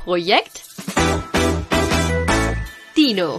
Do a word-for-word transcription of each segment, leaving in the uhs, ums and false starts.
Projekt Dino.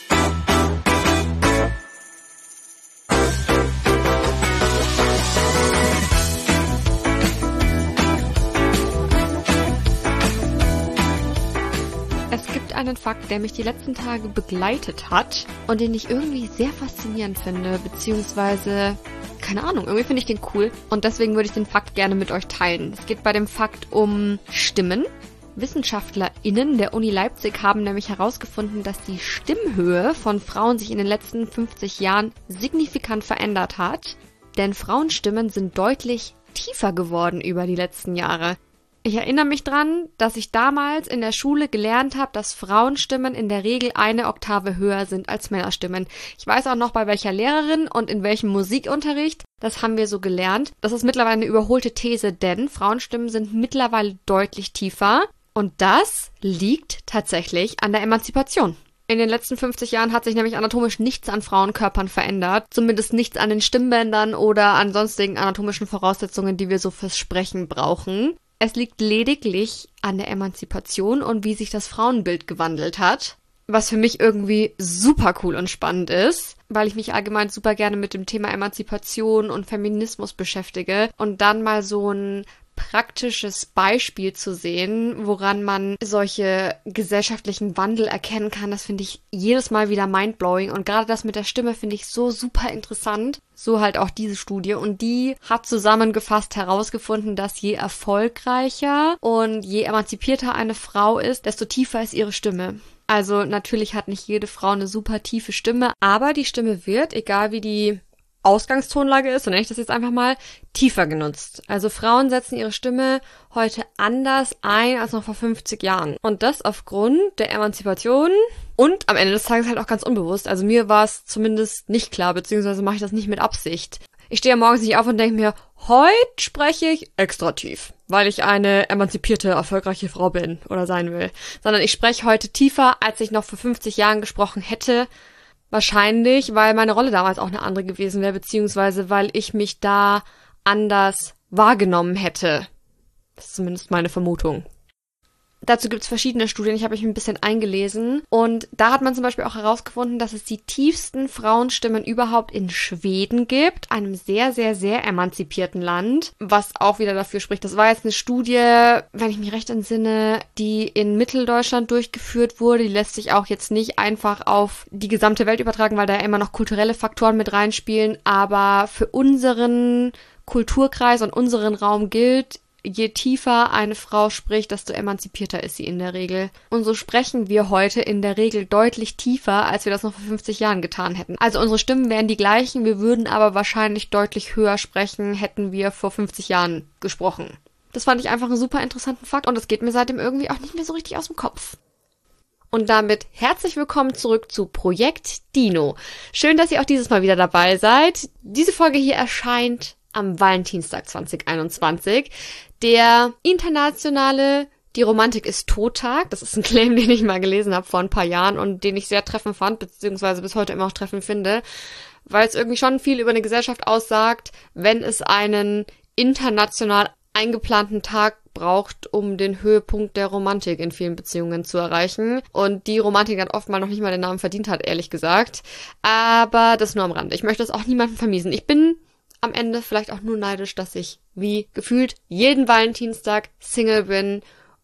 Es gibt einen Fakt, der mich die letzten Tage begleitet hat und den ich irgendwie sehr faszinierend finde, beziehungsweise, keine Ahnung, irgendwie finde ich den cool und deswegen würde ich den Fakt gerne mit euch teilen. Es geht bei dem Fakt um Stimmen. WissenschaftlerInnen der Uni Leipzig haben nämlich herausgefunden, dass die Stimmhöhe von Frauen sich in den letzten fünfzig Jahren signifikant verändert hat, denn Frauenstimmen sind deutlich tiefer geworden über die letzten Jahre. Ich erinnere mich dran, dass ich damals in der Schule gelernt habe, dass Frauenstimmen in der Regel eine Oktave höher sind als Männerstimmen. Ich weiß auch noch, bei welcher Lehrerin und in welchem Musikunterricht. Das haben wir so gelernt. Das ist mittlerweile eine überholte These, denn Frauenstimmen sind mittlerweile deutlich tiefer. Und das liegt tatsächlich an der Emanzipation. In den letzten fünfzig Jahren hat sich nämlich anatomisch nichts an Frauenkörpern verändert. Zumindest nichts an den Stimmbändern oder an sonstigen anatomischen Voraussetzungen, die wir so fürs Sprechen brauchen. Es liegt lediglich an der Emanzipation und wie sich das Frauenbild gewandelt hat. Was für mich irgendwie super cool und spannend ist, weil ich mich allgemein super gerne mit dem Thema Emanzipation und Feminismus beschäftige. Und dann mal so ein praktisches Beispiel zu sehen, woran man solche gesellschaftlichen Wandel erkennen kann, das finde ich jedes Mal wieder mindblowing. Und gerade das mit der Stimme finde ich so super interessant. So halt auch diese Studie. Und die hat zusammengefasst herausgefunden, dass je erfolgreicher und je emanzipierter eine Frau ist, desto tiefer ist ihre Stimme. Also natürlich hat nicht jede Frau eine super tiefe Stimme, aber die Stimme wird, egal wie die Ausgangstonlage ist, so nenne ich das jetzt einfach mal, tiefer genutzt. Also Frauen setzen ihre Stimme heute anders ein als noch vor fünfzig Jahren. Und das aufgrund der Emanzipation und am Ende des Tages halt auch ganz unbewusst. Also mir war es zumindest nicht klar, beziehungsweise mache ich das nicht mit Absicht. Ich stehe morgens nicht auf und denke mir, heute spreche ich extra tief, weil ich eine emanzipierte, erfolgreiche Frau bin oder sein will. Sondern ich spreche heute tiefer, als ich noch vor fünfzig Jahren gesprochen hätte. Wahrscheinlich, weil meine Rolle damals auch eine andere gewesen wäre, beziehungsweise weil ich mich da anders wahrgenommen hätte. Das ist zumindest meine Vermutung. Dazu gibt es verschiedene Studien, ich habe mich ein bisschen eingelesen und da hat man zum Beispiel auch herausgefunden, dass es die tiefsten Frauenstimmen überhaupt in Schweden gibt, einem sehr, sehr, sehr emanzipierten Land, was auch wieder dafür spricht. Das war jetzt eine Studie, wenn ich mich recht entsinne, die in Mitteldeutschland durchgeführt wurde. Die lässt sich auch jetzt nicht einfach auf die gesamte Welt übertragen, weil da ja immer noch kulturelle Faktoren mit reinspielen, aber für unseren Kulturkreis und unseren Raum gilt, je tiefer eine Frau spricht, desto emanzipierter ist sie in der Regel. Und so sprechen wir heute in der Regel deutlich tiefer, als wir das noch vor fünfzig Jahren getan hätten. Also unsere Stimmen wären die gleichen, wir würden aber wahrscheinlich deutlich höher sprechen, hätten wir vor fünfzig Jahren gesprochen. Das fand ich einfach einen super interessanten Fakt und das geht mir seitdem irgendwie auch nicht mehr so richtig aus dem Kopf. Und damit herzlich willkommen zurück zu Projekt Dino. Schön, dass ihr auch dieses Mal wieder dabei seid. Diese Folge hier erscheint am Valentinstag zwanzig einundzwanzig. Der internationale Die Romantik ist tot-Tag. Das ist ein Claim, den ich mal gelesen habe vor ein paar Jahren und den ich sehr treffend fand, beziehungsweise bis heute immer noch treffend finde, weil es irgendwie schon viel über eine Gesellschaft aussagt, wenn es einen international eingeplanten Tag braucht, um den Höhepunkt der Romantik in vielen Beziehungen zu erreichen. Und die Romantik dann oft mal noch nicht mal den Namen verdient hat, ehrlich gesagt. Aber das nur am Rande. Ich möchte es auch niemandem vermiesen. Ich bin am Ende vielleicht auch nur neidisch, dass ich wie gefühlt jeden Valentinstag Single bin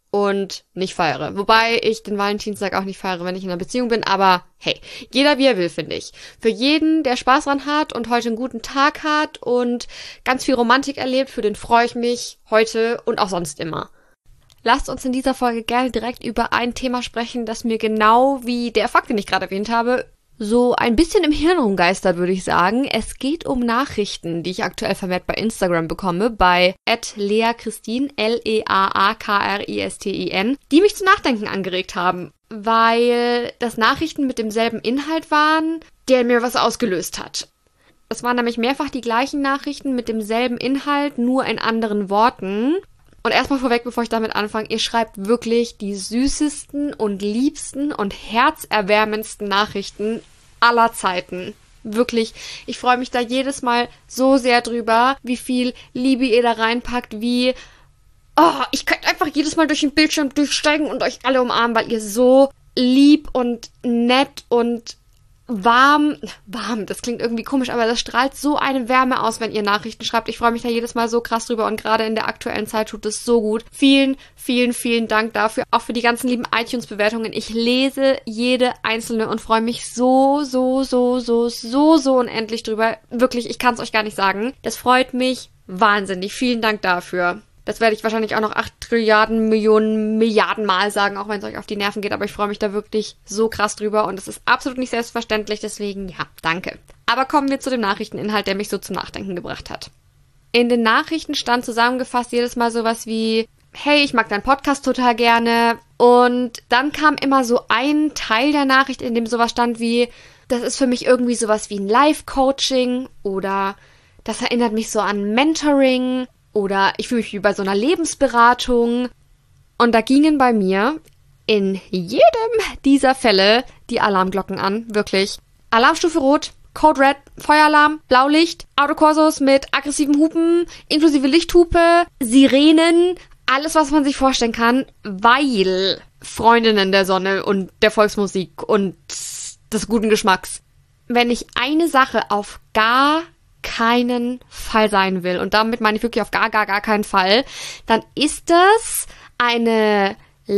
und nicht feiere. Wobei ich den Valentinstag auch nicht feiere, wenn ich in einer Beziehung bin, aber hey, jeder wie er will, finde ich. Für jeden, der Spaß dran hat und heute einen guten Tag hat und ganz viel Romantik erlebt, für den freue ich mich heute und auch sonst immer. Lasst uns in dieser Folge gerne direkt über ein Thema sprechen, das mir genau wie der Fakt, den ich gerade erwähnt habe, so ein bisschen im Hirn rumgeistert, würde ich sagen. Es geht um Nachrichten, die ich aktuell vermehrt bei Instagram bekomme, bei at leakristin, L E A A K R I S T I N, die mich zum Nachdenken angeregt haben, weil das Nachrichten mit demselben Inhalt waren, der mir was ausgelöst hat. Es waren nämlich mehrfach die gleichen Nachrichten mit demselben Inhalt, nur in anderen Worten. Und erstmal vorweg, bevor ich damit anfange, ihr schreibt wirklich die süßesten und liebsten und herzerwärmendsten Nachrichten aller Zeiten. Wirklich, ich freue mich da jedes Mal so sehr drüber, wie viel Liebe ihr da reinpackt, wie, oh, ich könnte einfach jedes Mal durch den Bildschirm durchsteigen und euch alle umarmen, weil ihr so lieb und nett und warm, warm, das klingt irgendwie komisch, aber das strahlt so eine Wärme aus, wenn ihr Nachrichten schreibt. Ich freue mich da jedes Mal so krass drüber und gerade in der aktuellen Zeit tut es so gut. Vielen, vielen, vielen Dank dafür. Auch für die ganzen lieben iTunes-Bewertungen. Ich lese jede einzelne und freue mich so, so, so, so, so, so unendlich drüber. Wirklich, ich kann es euch gar nicht sagen. Das freut mich wahnsinnig. Vielen Dank dafür. Das werde ich wahrscheinlich auch noch acht Trilliarden, Millionen, Milliarden Mal sagen, auch wenn es euch auf die Nerven geht. Aber ich freue mich da wirklich so krass drüber und es ist absolut nicht selbstverständlich. Deswegen, ja, danke. Aber kommen wir zu dem Nachrichteninhalt, der mich so zum Nachdenken gebracht hat. In den Nachrichten stand zusammengefasst jedes Mal sowas wie, hey, ich mag deinen Podcast total gerne. Und dann kam immer so ein Teil der Nachricht, in dem sowas stand wie, das ist für mich irgendwie sowas wie ein Live-Coaching oder das erinnert mich so an Mentoring. Oder ich fühle mich wie bei so einer Lebensberatung. Und da gingen bei mir in jedem dieser Fälle die Alarmglocken an. Wirklich. Alarmstufe Rot, Code Red, Feueralarm, Blaulicht, Autokorsos mit aggressiven Hupen, inklusive Lichthupe, Sirenen, alles, was man sich vorstellen kann, weil Freundinnen der Sonne und der Volksmusik und des guten Geschmacks. Wenn ich eine Sache auf gar keinen Fall sein will, und damit meine ich wirklich auf gar, gar, gar keinen Fall, dann ist das eine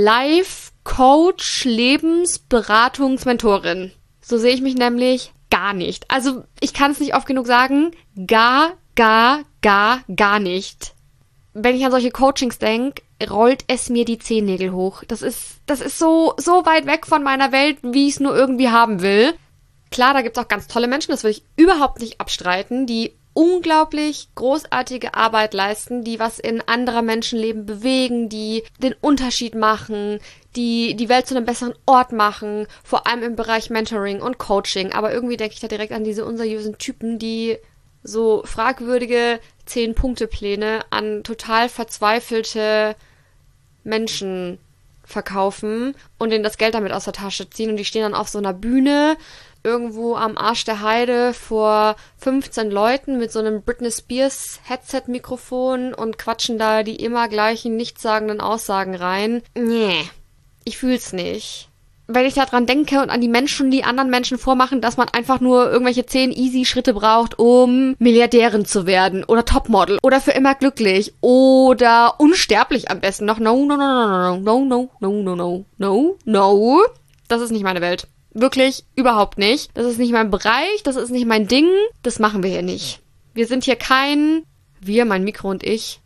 Life-Coach-Lebensberatungs-Mentorin. So sehe ich mich nämlich gar nicht. Also ich kann es nicht oft genug sagen, gar, gar, gar, gar nicht. Wenn ich an solche Coachings denke, rollt es mir die Zehennägel hoch. Das ist, das ist so, so weit weg von meiner Welt, wie ich es nur irgendwie haben will. Klar, da gibt es auch ganz tolle Menschen, das will ich überhaupt nicht abstreiten, die unglaublich großartige Arbeit leisten, die was in anderer Menschenleben bewegen, die den Unterschied machen, die die Welt zu einem besseren Ort machen, vor allem im Bereich Mentoring und Coaching. Aber irgendwie denke ich da direkt an diese unseriösen Typen, die so fragwürdige Zehn-Punkte-Pläne an total verzweifelte Menschen verkaufen und denen das Geld damit aus der Tasche ziehen. Und die stehen dann auf so einer Bühne irgendwo am Arsch der Heide vor fünfzehn Leuten mit so einem Britney Spears Headset-Mikrofon und quatschen da die immer gleichen, nichtssagenden Aussagen rein. Nee, ich fühl's nicht. Wenn ich daran denke und an die Menschen, die anderen Menschen vormachen, dass man einfach nur irgendwelche zehn Easy-Schritte braucht, um Milliardärin zu werden oder Topmodel oder für immer glücklich oder unsterblich am besten noch. No, no, no, no, no, no, no, no, no, no, no. Das ist nicht meine Welt. Wirklich überhaupt nicht. Das ist nicht mein Bereich, das ist nicht mein Ding. Das machen wir hier nicht. Wir sind hier kein, wir, mein Mikro und ich,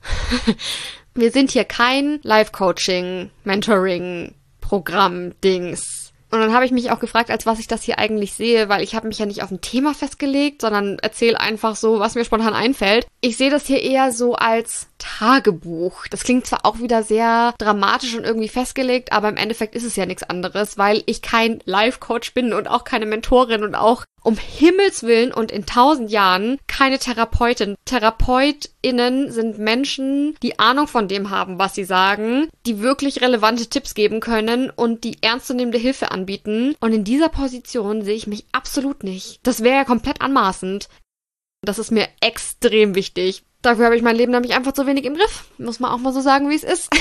wir sind hier kein Life-Coaching, Mentoring, Programm, Dings. Und dann habe ich mich auch gefragt, als was ich das hier eigentlich sehe, weil ich habe mich ja nicht auf ein Thema festgelegt, sondern erzähle einfach so, was mir spontan einfällt. Ich sehe das hier eher so als Tagebuch. Das klingt zwar auch wieder sehr dramatisch und irgendwie festgelegt, aber im Endeffekt ist es ja nichts anderes, weil ich kein Life-Coach bin und auch keine Mentorin und auch um Himmels Willen und in tausend Jahren keine Therapeutin. TherapeutInnen sind Menschen, die Ahnung von dem haben, was sie sagen, die wirklich relevante Tipps geben können und die ernstzunehmende Hilfe anbieten. Und in dieser Position sehe ich mich absolut nicht. Das wäre ja komplett anmaßend. Das ist mir extrem wichtig. Dafür habe ich mein Leben nämlich einfach zu wenig im Griff. Muss man auch mal so sagen, wie es ist.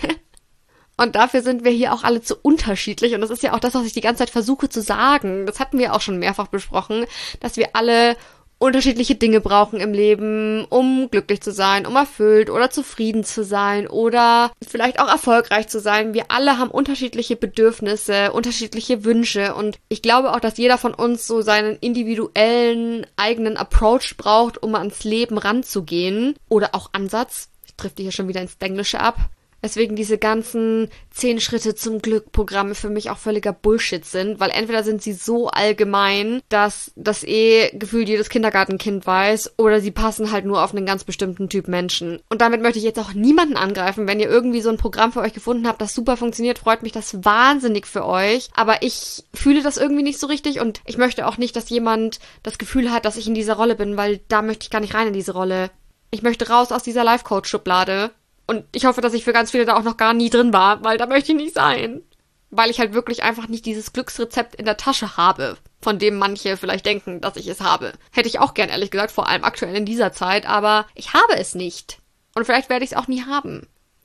Und dafür sind wir hier auch alle zu unterschiedlich. Und das ist ja auch das, was ich die ganze Zeit versuche zu sagen. Das hatten wir auch schon mehrfach besprochen, dass wir alle unterschiedliche Dinge brauchen im Leben, um glücklich zu sein, um erfüllt oder zufrieden zu sein oder vielleicht auch erfolgreich zu sein. Wir alle haben unterschiedliche Bedürfnisse, unterschiedliche Wünsche. Und ich glaube auch, dass jeder von uns so seinen individuellen eigenen Approach braucht, um ans Leben ranzugehen. Oder auch Ansatz. Ich drifte hier schon wieder ins Englische ab. Weswegen diese ganzen zehn Schritte zum Glück Programme für mich auch völliger Bullshit sind, weil entweder sind sie so allgemein, dass das eh gefühlt jedes Kindergartenkind weiß, oder sie passen halt nur auf einen ganz bestimmten Typ Menschen. Und damit möchte ich jetzt auch niemanden angreifen. Wenn ihr irgendwie so ein Programm für euch gefunden habt, das super funktioniert, freut mich das wahnsinnig für euch. Aber ich fühle das irgendwie nicht so richtig und ich möchte auch nicht, dass jemand das Gefühl hat, dass ich in dieser Rolle bin, weil da möchte ich gar nicht rein in diese Rolle. Ich möchte raus aus dieser Life-Coach-Schublade. Und ich hoffe, dass ich für ganz viele da auch noch gar nie drin war, weil da möchte ich nicht sein. Weil ich halt wirklich einfach nicht dieses Glücksrezept in der Tasche habe, von dem manche vielleicht denken, dass ich es habe. Hätte ich auch gern, ehrlich gesagt, vor allem aktuell in dieser Zeit, aber ich habe es nicht. Und vielleicht werde ich es auch nie haben.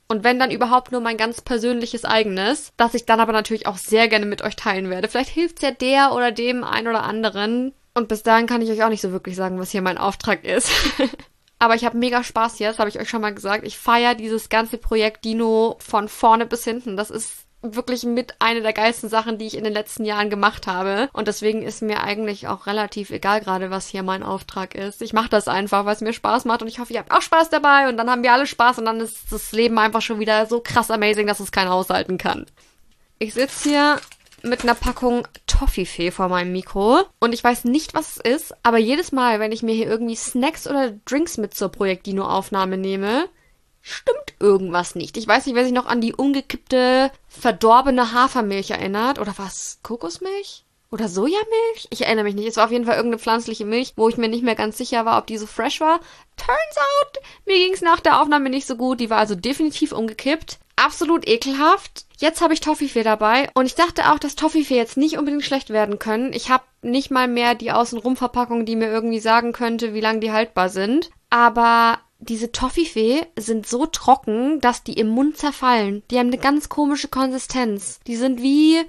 Und wenn dann überhaupt nur mein ganz persönliches eigenes, das ich dann aber natürlich auch sehr gerne mit euch teilen werde. Vielleicht hilft's ja der oder dem ein oder anderen. Und bis dahin kann ich euch auch nicht so wirklich sagen, was hier mein Auftrag ist. Aber ich habe mega Spaß hier, das habe ich euch schon mal gesagt. Ich feiere dieses ganze Projekt Dino von vorne bis hinten. Das ist wirklich mit eine der geilsten Sachen, die ich in den letzten Jahren gemacht habe. Und deswegen ist mir eigentlich auch relativ egal gerade, was hier mein Auftrag ist. Ich mache das einfach, weil es mir Spaß macht und ich hoffe, ihr habt auch Spaß dabei und dann haben wir alle Spaß und dann ist das Leben einfach schon wieder so krass amazing, dass es keiner aushalten kann. Ich sitze hier mit einer Packung Toffifee vor meinem Mikro und ich weiß nicht, was es ist, aber jedes Mal, wenn ich mir hier irgendwie Snacks oder Drinks mit zur Projekt Dino-Aufnahme nehme, stimmt irgendwas nicht. Ich weiß nicht, wer sich noch an die umgekippte, verdorbene Hafermilch erinnert. Oder was? Kokosmilch? Oder Sojamilch? Ich erinnere mich nicht. Es war auf jeden Fall irgendeine pflanzliche Milch, wo ich mir nicht mehr ganz sicher war, ob die so fresh war. Turns out, mir ging es nach der Aufnahme nicht so gut. Die war also definitiv umgekippt. Absolut ekelhaft. Jetzt habe ich Toffifee dabei und ich dachte auch, dass Toffifee jetzt nicht unbedingt schlecht werden können. Ich habe nicht mal mehr die Außenrum-Verpackung, die mir irgendwie sagen könnte, wie lange die haltbar sind. Aber diese Toffifee sind so trocken, dass die im Mund zerfallen. Die haben eine ganz komische Konsistenz. Die sind wie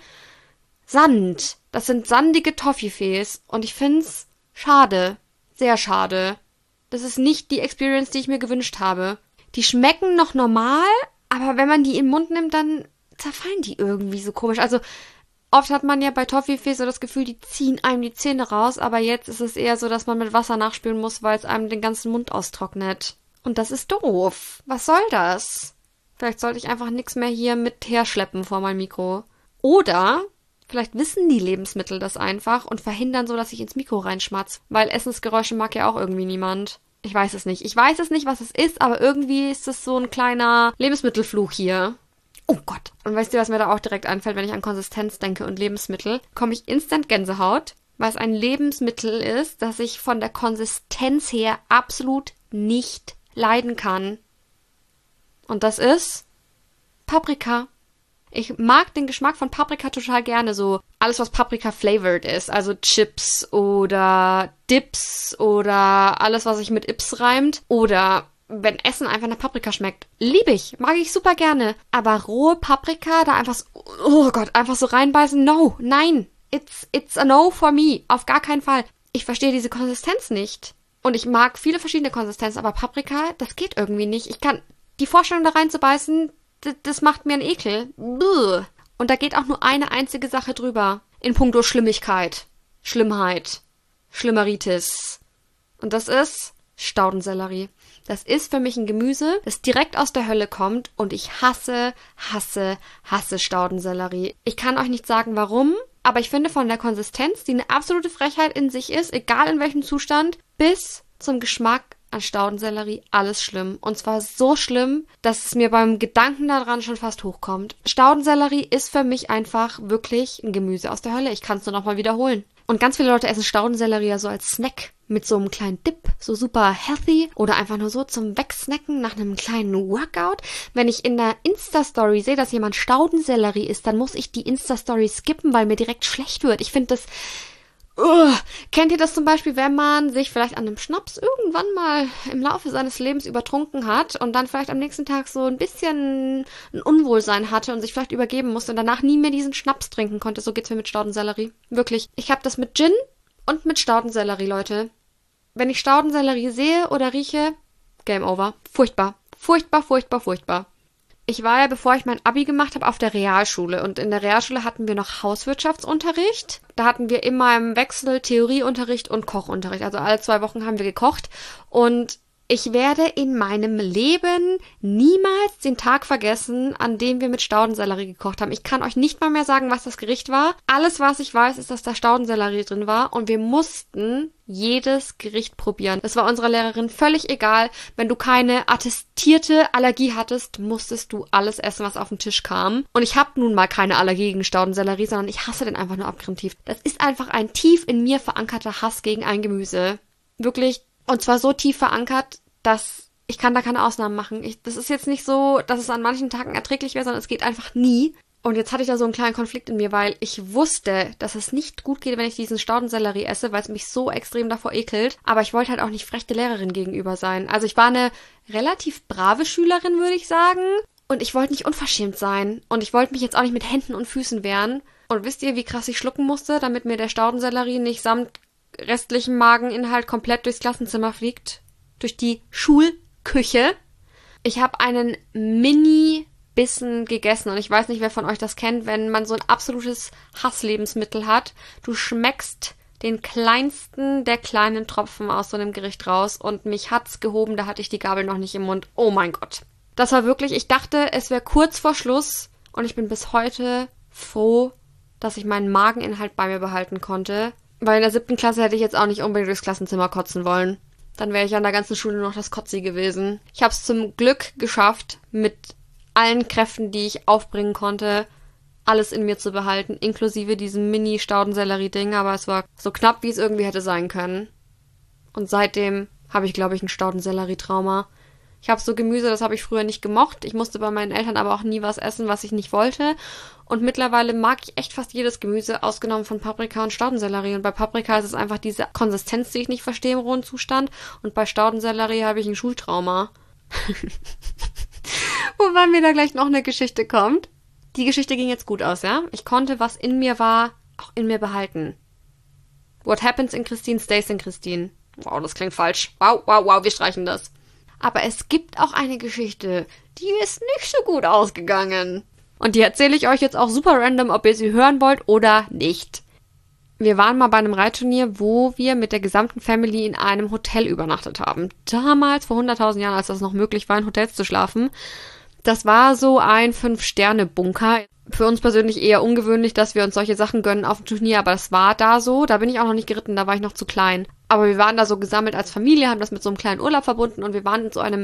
Sand. Das sind sandige Toffifees und ich find's schade. Sehr schade. Das ist nicht die Experience, die ich mir gewünscht habe. Die schmecken noch normal, aber wenn man die in den Mund nimmt, dann zerfallen die irgendwie so komisch. Also oft hat man ja bei Toffifee so das Gefühl, die ziehen einem die Zähne raus, aber jetzt ist es eher so, dass man mit Wasser nachspülen muss, weil es einem den ganzen Mund austrocknet. Und das ist doof. Was soll das? Vielleicht sollte ich einfach nichts mehr hier mit herschleppen vor mein Mikro. Oder vielleicht wissen die Lebensmittel das einfach und verhindern so, dass ich ins Mikro reinschmatz, weil Essensgeräusche mag ja auch irgendwie niemand. Ich weiß es nicht. Ich weiß es nicht, was es ist, aber irgendwie ist es so ein kleiner Lebensmittelfluch hier. Oh Gott. Und weißt du, was mir da auch direkt einfällt, wenn ich an Konsistenz denke und Lebensmittel? Komme ich instant Gänsehaut, weil es ein Lebensmittel ist, das ich von der Konsistenz her absolut nicht leiden kann. Und das ist Paprika. Ich mag den Geschmack von Paprika total gerne, so alles, was Paprika-flavored ist, also Chips oder Dips oder alles, was sich mit Ips reimt oder wenn Essen einfach nach Paprika schmeckt. Liebe ich, mag ich super gerne. Aber rohe Paprika, da einfach so, oh Gott, einfach so reinbeißen, no, nein, it's, it's a no for me, auf gar keinen Fall. Ich verstehe diese Konsistenz nicht. Und ich mag viele verschiedene Konsistenzen, aber Paprika, das geht irgendwie nicht. Ich kann, die Vorstellung da reinzubeißen, das, das macht mir einen Ekel. Buh. Und da geht auch nur eine einzige Sache drüber. In puncto Schlimmigkeit. Schlimmheit. Schlimmeritis. Und das ist Staudensellerie. Das ist für mich ein Gemüse, das direkt aus der Hölle kommt und ich hasse, hasse, hasse Staudensellerie. Ich kann euch nicht sagen, warum, aber ich finde von der Konsistenz, die eine absolute Frechheit in sich ist, egal in welchem Zustand, bis zum Geschmack an Staudensellerie alles schlimm. Und zwar so schlimm, dass es mir beim Gedanken daran schon fast hochkommt. Staudensellerie ist für mich einfach wirklich ein Gemüse aus der Hölle. Ich kann es nur noch mal wiederholen. Und ganz viele Leute essen Staudensellerie ja so als Snack mit so einem kleinen Dip, so super healthy oder einfach nur so zum Wegsnacken nach einem kleinen Workout. Wenn ich in der Insta-Story sehe, dass jemand Staudensellerie isst, dann muss ich die Insta-Story skippen, weil mir direkt schlecht wird. Ich finde das... Uh, kennt ihr das zum Beispiel, wenn man sich vielleicht an einem Schnaps irgendwann mal im Laufe seines Lebens übertrunken hat und dann vielleicht am nächsten Tag so ein bisschen ein Unwohlsein hatte und sich vielleicht übergeben musste und danach nie mehr diesen Schnaps trinken konnte? So geht's mir mit Staudensellerie. Wirklich. Ich habe das mit Gin und mit Staudensellerie, Leute. Wenn ich Staudensellerie sehe oder rieche, Game over. Furchtbar. Furchtbar, furchtbar, furchtbar. Ich war ja, bevor ich mein Abi gemacht habe, auf der Realschule. Und in der Realschule hatten wir noch Hauswirtschaftsunterricht. Da hatten wir immer im Wechsel Theorieunterricht und Kochunterricht. Also alle zwei Wochen haben wir gekocht. Und ich werde in meinem Leben niemals den Tag vergessen, an dem wir mit Staudensellerie gekocht haben. Ich kann euch nicht mal mehr sagen, was das Gericht war. Alles, was ich weiß, ist, dass da Staudensellerie drin war. Und wir mussten jedes Gericht probieren. Das war unserer Lehrerin völlig egal. Wenn du keine attestierte Allergie hattest, musstest du alles essen, was auf den Tisch kam. Und ich habe nun mal keine Allergie gegen Staudensellerie, sondern ich hasse den einfach nur abgrundtief. Das ist einfach ein tief in mir verankerter Hass gegen ein Gemüse. Wirklich. Und zwar so tief verankert, dass ich kann da keine Ausnahmen machen. Ich, das ist jetzt nicht so, dass es an manchen Tagen erträglich wäre, sondern es geht einfach nie. Und jetzt hatte ich da so einen kleinen Konflikt in mir, weil ich wusste, dass es nicht gut geht, wenn ich diesen Staudensellerie esse, weil es mich so extrem davor ekelt. Aber ich wollte halt auch nicht frech der Lehrerin gegenüber sein. Also ich war eine relativ brave Schülerin, würde ich sagen. Und ich wollte nicht unverschämt sein. Und ich wollte mich jetzt auch nicht mit Händen und Füßen wehren. Und wisst ihr, wie krass ich schlucken musste, damit mir der Staudensellerie nicht samt restlichem Mageninhalt komplett durchs Klassenzimmer fliegt? Durch die Schulküche. Ich habe einen Mini-Bissen gegessen. Und ich weiß nicht, wer von euch das kennt, wenn man so ein absolutes Hasslebensmittel hat. Du schmeckst den kleinsten der kleinen Tropfen aus so einem Gericht raus. Und mich hat's gehoben, da hatte ich die Gabel noch nicht im Mund. Oh mein Gott. Das war wirklich, ich dachte, es wäre kurz vor Schluss. Und ich bin bis heute froh, dass ich meinen Mageninhalt bei mir behalten konnte. Weil in der siebten Klasse hätte ich jetzt auch nicht unbedingt durchs Klassenzimmer kotzen wollen. Dann wäre ich an der ganzen Schule noch das Kotzi gewesen. Ich habe es zum Glück geschafft, mit allen Kräften, die ich aufbringen konnte, alles in mir zu behalten, inklusive diesem Mini-Staudensellerie-Ding. Aber es war so knapp, wie es irgendwie hätte sein können. Und seitdem habe ich, glaube ich, ein Staudensellerie-Trauma. Ich habe so Gemüse, das habe ich früher nicht gemocht. Ich musste bei meinen Eltern aber auch nie was essen, was ich nicht wollte. Und mittlerweile mag ich echt fast jedes Gemüse, ausgenommen von Paprika und Staudensellerie. Und bei Paprika ist es einfach diese Konsistenz, die ich nicht verstehe im rohen Zustand. Und bei Staudensellerie habe ich ein Schultrauma. Wobei mir da gleich noch eine Geschichte kommt. Die Geschichte ging jetzt gut aus, ja? Ich konnte, was in mir war, auch in mir behalten. What happens in Christine stays in Christine. Wow, das klingt falsch. Wow, wow, wow, wir streichen das. Aber es gibt auch eine Geschichte, die ist nicht so gut ausgegangen. Und die erzähle ich euch jetzt auch super random, ob ihr sie hören wollt oder nicht. Wir waren mal bei einem Reitturnier, wo wir mit der gesamten Family in einem Hotel übernachtet haben. Damals, vor hunderttausend Jahren, als das noch möglich war, in Hotels zu schlafen. Das war so ein Fünf-Sterne-Bunker. Für uns persönlich eher ungewöhnlich, dass wir uns solche Sachen gönnen auf dem Turnier, aber das war da so. Da bin ich auch noch nicht geritten, da war ich noch zu klein. Aber wir waren da so gesammelt als Familie, haben das mit so einem kleinen Urlaub verbunden und wir waren in so einem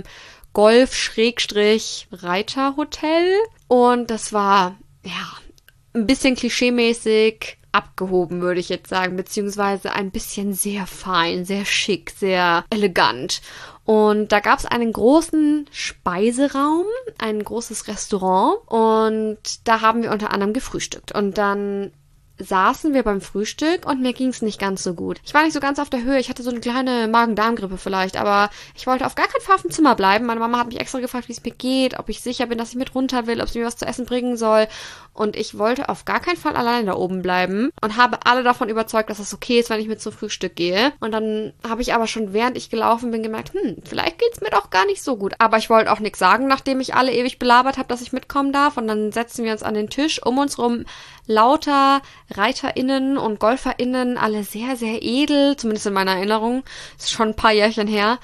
Golf-Reiterhotel. Und das war, ja, ein bisschen klischeemäßig abgehoben, würde ich jetzt sagen, beziehungsweise ein bisschen sehr fein, sehr schick, sehr elegant. Und da gab es einen großen Speiseraum, ein großes Restaurant und da haben wir unter anderem gefrühstückt. Und dann saßen wir beim Frühstück und mir ging es nicht ganz so gut. Ich war nicht so ganz auf der Höhe, ich hatte so eine kleine Magen-Darm-Grippe vielleicht, aber ich wollte auf gar keinen Fall auf dem Zimmer bleiben. Meine Mama hat mich extra gefragt, wie es mir geht, ob ich sicher bin, dass ich mit runter will, ob sie mir was zu essen bringen soll. Und ich wollte auf gar keinen Fall alleine da oben bleiben und habe alle davon überzeugt, dass es okay ist, wenn ich mit zum Frühstück gehe. Und dann habe ich aber schon, während ich gelaufen bin, gemerkt, hm, vielleicht geht's mir doch gar nicht so gut. Aber ich wollte auch nichts sagen, nachdem ich alle ewig belabert habe, dass ich mitkommen darf. Und dann setzen wir uns an den Tisch, um uns rum lauter ReiterInnen und GolferInnen, alle sehr, sehr edel, zumindest in meiner Erinnerung. Ist schon ein paar Jährchen her.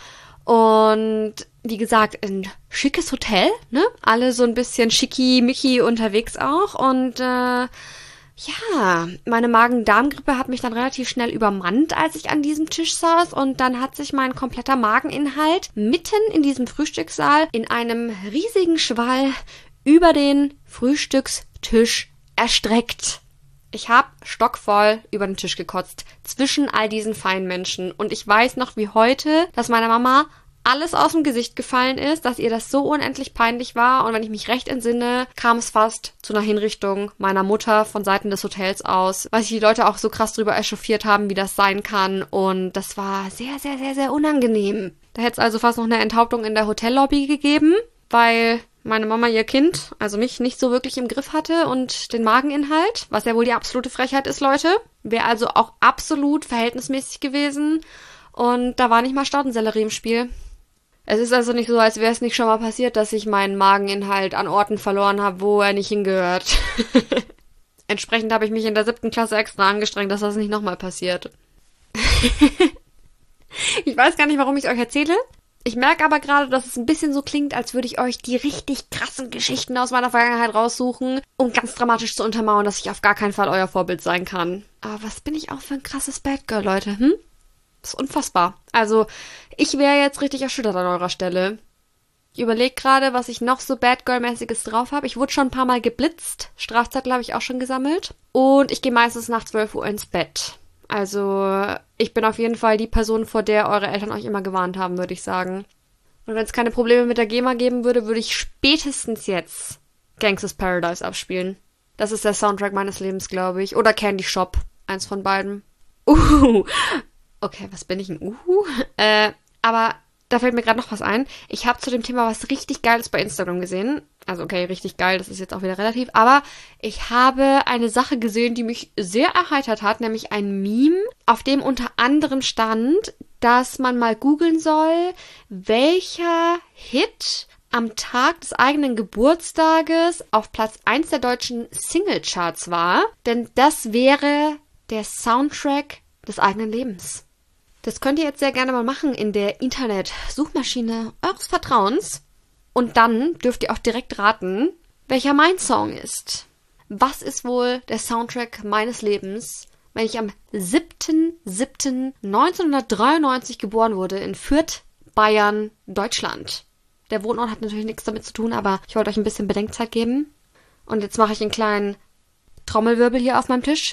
Und wie gesagt, ein schickes Hotel, ne? Alle so ein bisschen schicki-micki unterwegs auch. Und äh, ja, meine Magen-Darm-Grippe hat mich dann relativ schnell übermannt, als ich an diesem Tisch saß. Und dann hat sich mein kompletter Mageninhalt mitten in diesem Frühstückssaal in einem riesigen Schwall über den Frühstückstisch erstreckt. Ich habe stockvoll über den Tisch gekotzt, zwischen all diesen feinen Menschen. Und ich weiß noch wie heute, dass meiner Mama alles aus dem Gesicht gefallen ist, dass ihr das so unendlich peinlich war. Und wenn ich mich recht entsinne, kam es fast zu einer Hinrichtung meiner Mutter von Seiten des Hotels aus, weil sich die Leute auch so krass drüber echauffiert haben, wie das sein kann. Und das war sehr, sehr, sehr, sehr unangenehm. Da hätte es also fast noch eine Enthauptung in der Hotellobby gegeben, weil meine Mama ihr Kind, also mich, nicht so wirklich im Griff hatte und den Mageninhalt, was ja wohl die absolute Frechheit ist, Leute. Wäre also auch absolut verhältnismäßig gewesen und da war nicht mal Staudensellerie im Spiel. Es ist also nicht so, als wäre es nicht schon mal passiert, dass ich meinen Mageninhalt an Orten verloren habe, wo er nicht hingehört. Entsprechend habe ich mich in der siebten Klasse extra angestrengt, dass das nicht nochmal passiert. Ich weiß gar nicht, warum ich es euch erzähle. Ich merke aber gerade, dass es ein bisschen so klingt, als würde ich euch die richtig krassen Geschichten aus meiner Vergangenheit raussuchen, um ganz dramatisch zu untermauern, dass ich auf gar keinen Fall euer Vorbild sein kann. Aber was bin ich auch für ein krasses Bad Girl, Leute, hm? Das ist unfassbar. Also, ich wäre jetzt richtig erschüttert an eurer Stelle. Ich überlege gerade, was ich noch so Bad Girl-mäßiges drauf habe. Ich wurde schon ein paar Mal geblitzt. Strafzettel habe ich auch schon gesammelt. Und ich gehe meistens nach zwölf Uhr ins Bett. Also, ich bin auf jeden Fall die Person, vor der eure Eltern euch immer gewarnt haben, würde ich sagen. Und wenn es keine Probleme mit der GEMA geben würde, würde ich spätestens jetzt Gangsta's Paradise abspielen. Das ist der Soundtrack meines Lebens, glaube ich. Oder Candy Shop. Eins von beiden. Uhu. Okay, was bin ich, ein Uhu? Äh, aber da fällt mir gerade noch was ein. Ich habe zu dem Thema was richtig Geiles bei Instagram gesehen. Also okay, richtig geil, das ist jetzt auch wieder relativ. Aber ich habe eine Sache gesehen, die mich sehr erheitert hat, nämlich ein Meme, auf dem unter anderem stand, dass man mal googeln soll, welcher Hit am Tag des eigenen Geburtstages auf Platz eins der deutschen Singlecharts war. Denn das wäre der Soundtrack des eigenen Lebens. Das könnt ihr jetzt sehr gerne mal machen in der Internet-Suchmaschine eures Vertrauens. Und dann dürft ihr auch direkt raten, welcher mein Song ist. Was ist wohl der Soundtrack meines Lebens, wenn ich am siebten siebten neunzehnhundertdreiundneunzig geboren wurde in Fürth, Bayern, Deutschland. Der Wohnort hat natürlich nichts damit zu tun, aber ich wollte euch ein bisschen Bedenkzeit geben. Und jetzt mache ich einen kleinen Trommelwirbel hier auf meinem Tisch.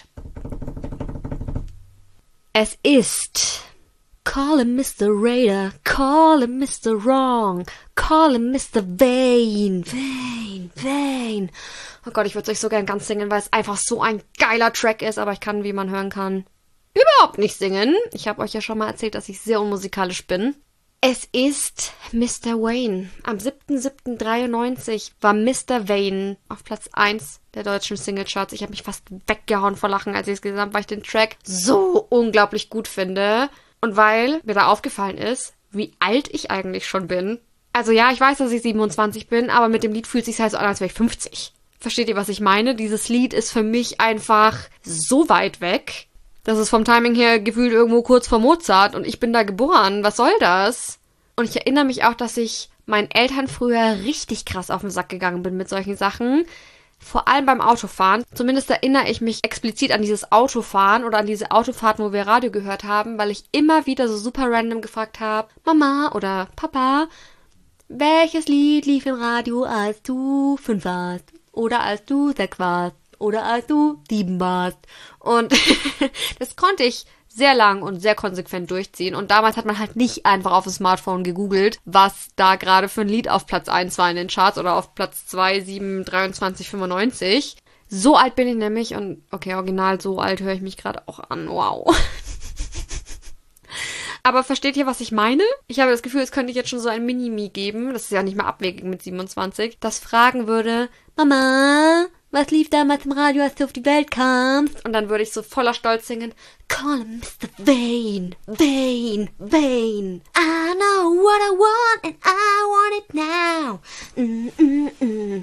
Es ist... Call him Mister Raider, call him Mister Wrong, call him Mister Vain, Vain, Vain. Oh Gott, ich würde es euch so gern ganz singen, weil es einfach so ein geiler Track ist, aber ich kann, wie man hören kann, überhaupt nicht singen. Ich habe euch ja schon mal erzählt, dass ich sehr unmusikalisch bin. Es ist Mister Wayne. Am siebten siebten dreiundneunzig war Mister Wayne auf Platz eins der deutschen Singlecharts. Ich habe mich fast weggehauen vor Lachen, als ich es gesehen habe, weil ich den Track so unglaublich gut finde. Und weil mir da aufgefallen ist, wie alt ich eigentlich schon bin. Also ja, ich weiß, dass ich siebenundzwanzig bin, aber mit dem Lied fühlt es sich halt so an, als wäre ich fünfzig. Versteht ihr, was ich meine? Dieses Lied ist für mich einfach so weit weg. Das ist vom Timing her gefühlt irgendwo kurz vor Mozart und ich bin da geboren. Was soll das? Und ich erinnere mich auch, dass ich meinen Eltern früher richtig krass auf den Sack gegangen bin mit solchen Sachen. Vor allem beim Autofahren. Zumindest erinnere ich mich explizit an dieses Autofahren oder an diese Autofahrten, wo wir Radio gehört haben, weil ich immer wieder so super random gefragt habe, Mama oder Papa, welches Lied lief im Radio, als du fünf warst? Oder als du sechs warst? Oder als du sieben warst? Und das konnte ich sehr lang und sehr konsequent durchziehen. Und damals hat man halt nicht einfach auf dem Smartphone gegoogelt, was da gerade für ein Lied auf Platz eins war in den Charts oder auf Platz zwei, sieben, dreiundzwanzig, fünfundneunzig. So alt bin ich nämlich und okay, original so alt höre ich mich gerade auch an. Wow. Aber versteht ihr, was ich meine? Ich habe das Gefühl, es könnte ich jetzt schon so ein Mini-Me geben, das ist ja nicht mehr abwegig mit siebenundzwanzig, das fragen würde, Mama, was lief damals im Radio, als du auf die Welt kamst? Und dann würde ich so voller Stolz singen, call him Mister Vain, Vain, Vain. I know what I want and I want it now. Mm, mm,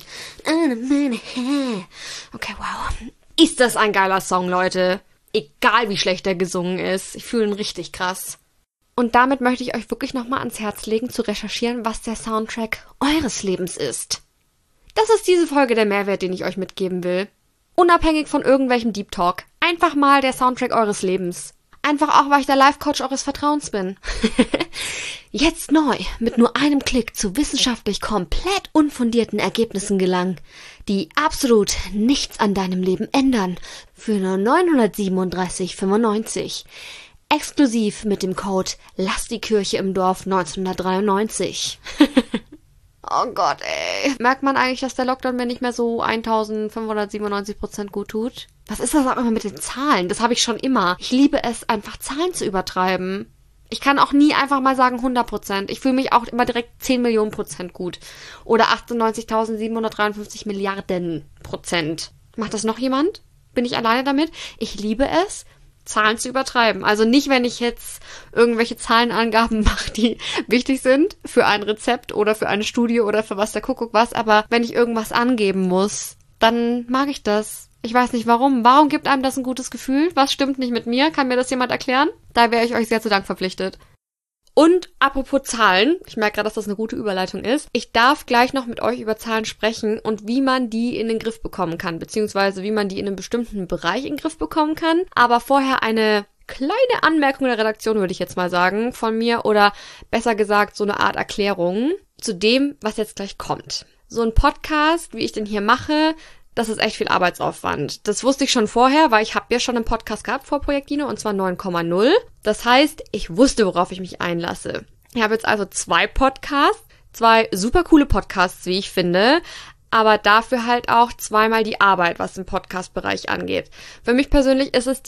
mm. Okay, wow. Ist das ein geiler Song, Leute? Egal wie schlecht er gesungen ist. Ich fühle ihn richtig krass. Und damit möchte ich euch wirklich nochmal ans Herz legen, zu recherchieren, was der Soundtrack eures Lebens ist. Das ist diese Folge der Mehrwert, den ich euch mitgeben will. Unabhängig von irgendwelchem Deep Talk. Einfach mal der Soundtrack eures Lebens. Einfach auch, weil ich der Life-Coach eures Vertrauens bin. Jetzt neu, mit nur einem Klick zu wissenschaftlich komplett unfundierten Ergebnissen gelangen, die absolut nichts an deinem Leben ändern. Für nur neunhundertsiebenunddreißig Komma fünfundneunzig. Exklusiv mit dem Code Lass die Kirche im Dorf neunzehnhundertdreiundneunzig. Oh Gott, ey. Merkt man eigentlich, dass der Lockdown mir nicht mehr so eintausendfünfhundertsiebenundneunzig Prozent gut tut? Was ist das auch immer mit den Zahlen? Das habe ich schon immer. Ich liebe es, einfach Zahlen zu übertreiben. Ich kann auch nie einfach mal sagen hundert Prozent. Ich fühle mich auch immer direkt zehn Millionen Prozent gut. Oder achtundneunzigtausendsiebenhundertdreiundfünfzig Milliarden Prozent. Macht das noch jemand? Bin ich alleine damit? Ich liebe es, Zahlen zu übertreiben. Also nicht, wenn ich jetzt irgendwelche Zahlenangaben mache, die wichtig sind für ein Rezept oder für eine Studie oder für was der Kuckuck was, aber wenn ich irgendwas angeben muss, dann mag ich das. Ich weiß nicht warum. Warum gibt einem das ein gutes Gefühl? Was stimmt nicht mit mir? Kann mir das jemand erklären? Da wäre ich euch sehr zu Dank verpflichtet. Und apropos Zahlen, ich merke gerade, dass das eine gute Überleitung ist. Ich darf gleich noch mit euch über Zahlen sprechen und wie man die in den Griff bekommen kann, beziehungsweise wie man die in einem bestimmten Bereich in den Griff bekommen kann. Aber vorher eine kleine Anmerkung der Redaktion, würde ich jetzt mal sagen, von mir, oder besser gesagt so eine Art Erklärung zu dem, was jetzt gleich kommt. So ein Podcast, wie ich den hier mache, das ist echt viel Arbeitsaufwand. Das wusste ich schon vorher, weil ich habe ja schon einen Podcast gehabt vor Projektino, und zwar neun Komma null. Das heißt, ich wusste, worauf ich mich einlasse. Ich habe jetzt also zwei Podcasts, zwei super coole Podcasts, wie ich finde, aber dafür halt auch zweimal die Arbeit, was den Podcast-Bereich angeht. Für mich persönlich ist es die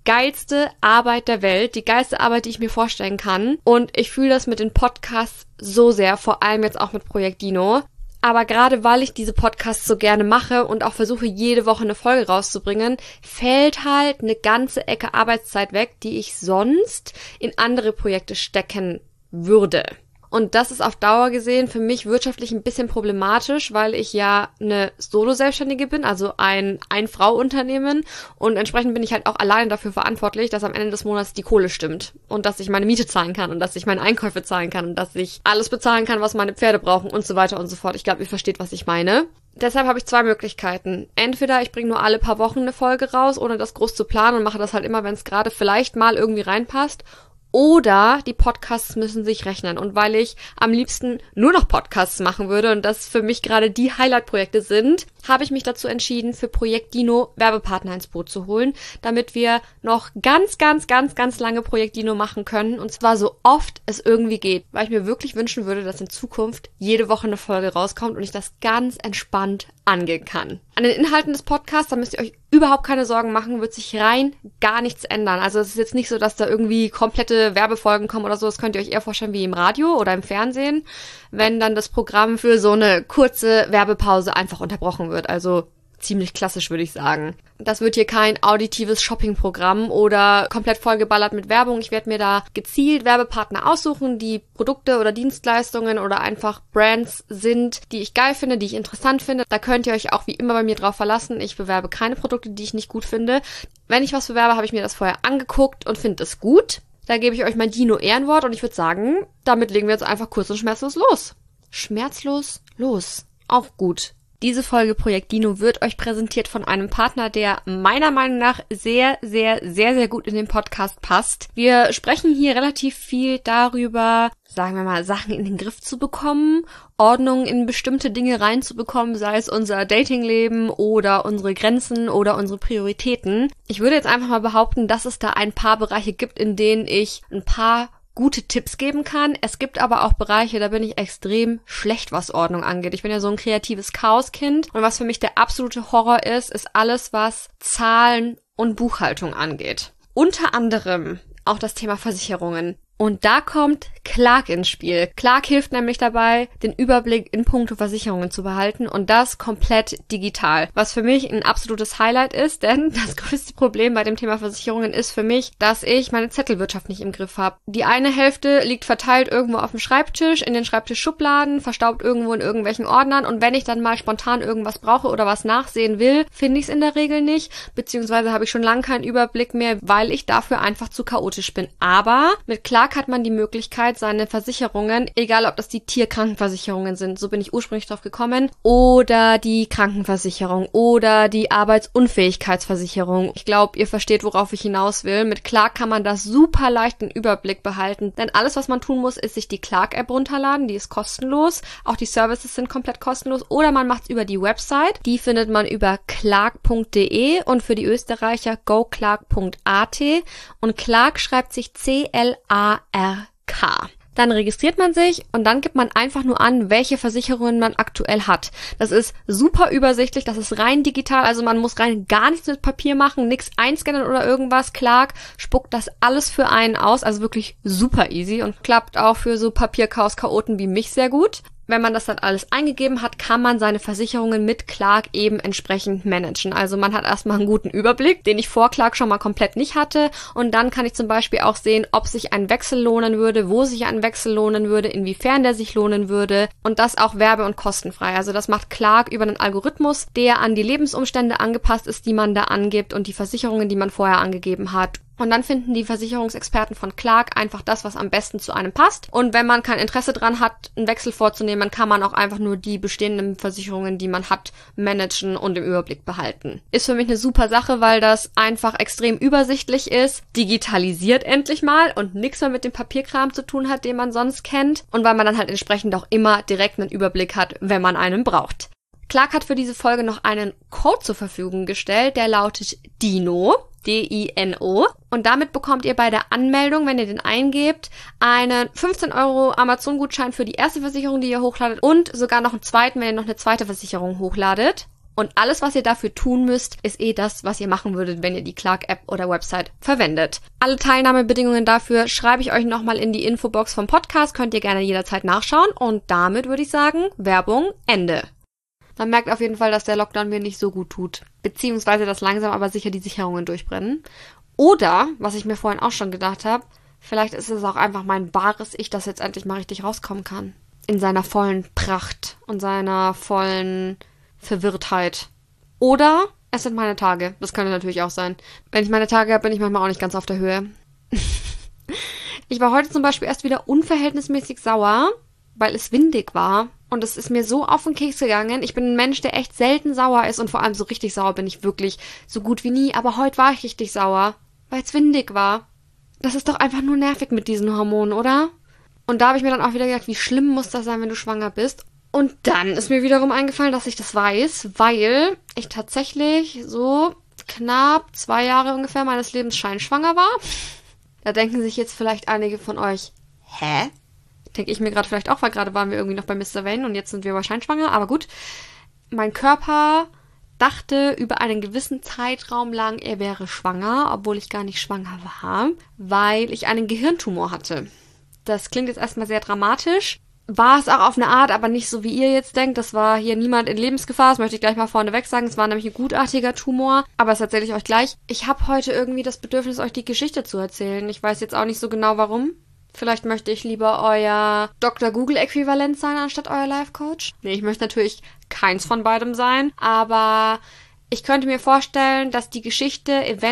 geilste Arbeit der Welt, die geilste Arbeit, die ich mir vorstellen kann. Und ich fühle das mit den Podcasts so sehr, vor allem jetzt auch mit Projekt Dino. Aber gerade weil ich diese Podcasts so gerne mache und auch versuche, jede Woche eine Folge rauszubringen, fällt halt eine ganze Ecke Arbeitszeit weg, die ich sonst in andere Projekte stecken würde. Und das ist auf Dauer gesehen für mich wirtschaftlich ein bisschen problematisch, weil ich ja eine Solo-Selbstständige bin, also ein Ein-Frau-Unternehmen. Und entsprechend bin ich halt auch alleine dafür verantwortlich, dass am Ende des Monats die Kohle stimmt. Und dass ich meine Miete zahlen kann und dass ich meine Einkäufe zahlen kann und dass ich alles bezahlen kann, was meine Pferde brauchen und so weiter und so fort. Ich glaube, ihr versteht, was ich meine. Deshalb habe ich zwei Möglichkeiten. Entweder ich bringe nur alle paar Wochen eine Folge raus, ohne das groß zu planen und mache das halt immer, wenn es gerade vielleicht mal irgendwie reinpasst. Oder die Podcasts müssen sich rechnen. Und weil ich am liebsten nur noch Podcasts machen würde und das für mich gerade die Highlight-Projekte sind, habe ich mich dazu entschieden, für Projekt Dino Werbepartner ins Boot zu holen, damit wir noch ganz, ganz, ganz, ganz lange Projekt Dino machen können. Und zwar so oft es irgendwie geht. Weil ich mir wirklich wünschen würde, dass in Zukunft jede Woche eine Folge rauskommt und ich das ganz entspannt angehen kann. An den Inhalten des Podcasts, da müsst ihr euch überhaupt keine Sorgen machen, wird sich rein gar nichts ändern. Also es ist jetzt nicht so, dass da irgendwie komplette Werbefolgen kommen oder so. Das könnt ihr euch eher vorstellen wie im Radio oder im Fernsehen, wenn dann das Programm für so eine kurze Werbepause einfach unterbrochen wird. Also ziemlich klassisch, würde ich sagen. Das wird hier kein auditives Shoppingprogramm oder komplett vollgeballert mit Werbung. Ich werde mir da gezielt Werbepartner aussuchen, die Produkte oder Dienstleistungen oder einfach Brands sind, die ich geil finde, die ich interessant finde. Da könnt ihr euch auch wie immer bei mir drauf verlassen. Ich bewerbe keine Produkte, die ich nicht gut finde. Wenn ich was bewerbe, habe ich mir das vorher angeguckt und finde es gut. Da gebe ich euch mein Dino-Ehrenwort und ich würde sagen, damit legen wir jetzt einfach kurz und schmerzlos los. Schmerzlos los. Auch gut. Diese Folge Projekt Dino wird euch präsentiert von einem Partner, der meiner Meinung nach sehr, sehr, sehr, sehr gut in den Podcast passt. Wir sprechen hier relativ viel darüber, sagen wir mal, Sachen in den Griff zu bekommen, Ordnung in bestimmte Dinge reinzubekommen, sei es unser Datingleben oder unsere Grenzen oder unsere Prioritäten. Ich würde jetzt einfach mal behaupten, dass es da ein paar Bereiche gibt, in denen ich ein paar gute Tipps geben kann. Es gibt aber auch Bereiche, da bin ich extrem schlecht, was Ordnung angeht. Ich bin ja so ein kreatives Chaoskind und was für mich der absolute Horror ist, ist alles, was Zahlen und Buchhaltung angeht. Unter anderem auch das Thema Versicherungen. Und da kommt Clark ins Spiel. Clark hilft nämlich dabei, den Überblick in puncto Versicherungen zu behalten und das komplett digital. Was für mich ein absolutes Highlight ist, denn das größte Problem bei dem Thema Versicherungen ist für mich, dass ich meine Zettelwirtschaft nicht im Griff habe. Die eine Hälfte liegt verteilt irgendwo auf dem Schreibtisch, in den Schreibtischschubladen, verstaubt irgendwo in irgendwelchen Ordnern und wenn ich dann mal spontan irgendwas brauche oder was nachsehen will, finde ich es in der Regel nicht, beziehungsweise habe ich schon lange keinen Überblick mehr, weil ich dafür einfach zu chaotisch bin. Aber mit Clark hat man die Möglichkeit, seine Versicherungen, egal ob das die Tierkrankenversicherungen sind, so bin ich ursprünglich drauf gekommen, oder die Krankenversicherung oder die Arbeitsunfähigkeitsversicherung. Ich glaube, ihr versteht, worauf ich hinaus will. Mit Clark kann man das super leicht im Überblick behalten, denn alles, was man tun muss, ist sich die Clark-App runterladen, die ist kostenlos. Auch die Services sind komplett kostenlos oder man macht es über die Website. Die findet man über clark punkt de und für die Österreicher go clark punkt a t und Clark schreibt sich C L A R K. Dann registriert man sich und dann gibt man einfach nur an, welche Versicherungen man aktuell hat. Das ist super übersichtlich, das ist rein digital, also man muss rein gar nichts mit Papier machen, nichts einscannen oder irgendwas. Clark spuckt das alles für einen aus, also wirklich super easy und klappt auch für so Papierchaos-Chaoten wie mich sehr gut. Wenn man das dann alles eingegeben hat, kann man seine Versicherungen mit Clark eben entsprechend managen. Also man hat erstmal einen guten Überblick, den ich vor Clark schon mal komplett nicht hatte. Und dann kann ich zum Beispiel auch sehen, ob sich ein Wechsel lohnen würde, wo sich ein Wechsel lohnen würde, inwiefern der sich lohnen würde. Und das auch werbe- und kostenfrei. Also das macht Clark über einen Algorithmus, der an die Lebensumstände angepasst ist, die man da angibt und die Versicherungen, die man vorher angegeben hat. Und dann finden die Versicherungsexperten von Clark einfach das, was am besten zu einem passt. Und wenn man kein Interesse dran hat, einen Wechsel vorzunehmen, kann man auch einfach nur die bestehenden Versicherungen, die man hat, managen und im Überblick behalten. Ist für mich eine super Sache, weil das einfach extrem übersichtlich ist, digitalisiert endlich mal und nichts mehr mit dem Papierkram zu tun hat, den man sonst kennt. Und weil man dann halt entsprechend auch immer direkt einen Überblick hat, wenn man einen braucht. Clark hat für diese Folge noch einen Code zur Verfügung gestellt, der lautet DINO. D I N O. Und damit bekommt ihr bei der Anmeldung, wenn ihr den eingebt, einen fünfzehn Euro Amazon-Gutschein für die erste Versicherung, die ihr hochladet und sogar noch einen zweiten, wenn ihr noch eine zweite Versicherung hochladet. Und alles, was ihr dafür tun müsst, ist eh das, was ihr machen würdet, wenn ihr die Clark-App oder Website verwendet. Alle Teilnahmebedingungen dafür schreibe ich euch nochmal in die Infobox vom Podcast, könnt ihr gerne jederzeit nachschauen. Und damit würde ich sagen, Werbung Ende. Man merkt auf jeden Fall, dass der Lockdown mir nicht so gut tut. Beziehungsweise, dass langsam aber sicher die Sicherungen durchbrennen. Oder, was ich mir vorhin auch schon gedacht habe, vielleicht ist es auch einfach mein wahres Ich, das jetzt endlich mal richtig rauskommen kann. In seiner vollen Pracht und seiner vollen Verwirrtheit. Oder es sind meine Tage. Das könnte natürlich auch sein. Wenn ich meine Tage habe, bin ich manchmal auch nicht ganz auf der Höhe. Ich war heute zum Beispiel erst wieder unverhältnismäßig sauer, weil es windig war. Und es ist mir so auf den Keks gegangen. Ich bin ein Mensch, der echt selten sauer ist. Und vor allem so richtig sauer bin ich wirklich so gut wie nie. Aber heute war ich richtig sauer, weil es windig war. Das ist doch einfach nur nervig mit diesen Hormonen, oder? Und da habe ich mir dann auch wieder gedacht, wie schlimm muss das sein, wenn du schwanger bist? Und dann ist mir wiederum eingefallen, dass ich das weiß, weil ich tatsächlich so knapp zwei Jahre ungefähr meines Lebens scheinschwanger war. Da denken sich jetzt vielleicht einige von euch, hä? Denke ich mir gerade vielleicht auch, weil gerade waren wir irgendwie noch bei Mister Wayne und jetzt sind wir aber scheinschwanger. Aber gut, mein Körper dachte über einen gewissen Zeitraum lang, er wäre schwanger, obwohl ich gar nicht schwanger war, weil ich einen Gehirntumor hatte. Das klingt jetzt erstmal sehr dramatisch. War es auch auf eine Art, aber nicht so, wie ihr jetzt denkt. Das war hier niemand in Lebensgefahr. Das möchte ich gleich mal vorneweg sagen. Es war nämlich ein gutartiger Tumor. Aber das erzähle ich euch gleich. Ich habe heute irgendwie das Bedürfnis, euch die Geschichte zu erzählen. Ich weiß jetzt auch nicht so genau, warum. Vielleicht möchte ich lieber euer Doktor Google-Äquivalent sein, anstatt euer Life-Coach. Nee, ich möchte natürlich keins von beidem sein. Aber ich könnte mir vorstellen, dass die Geschichte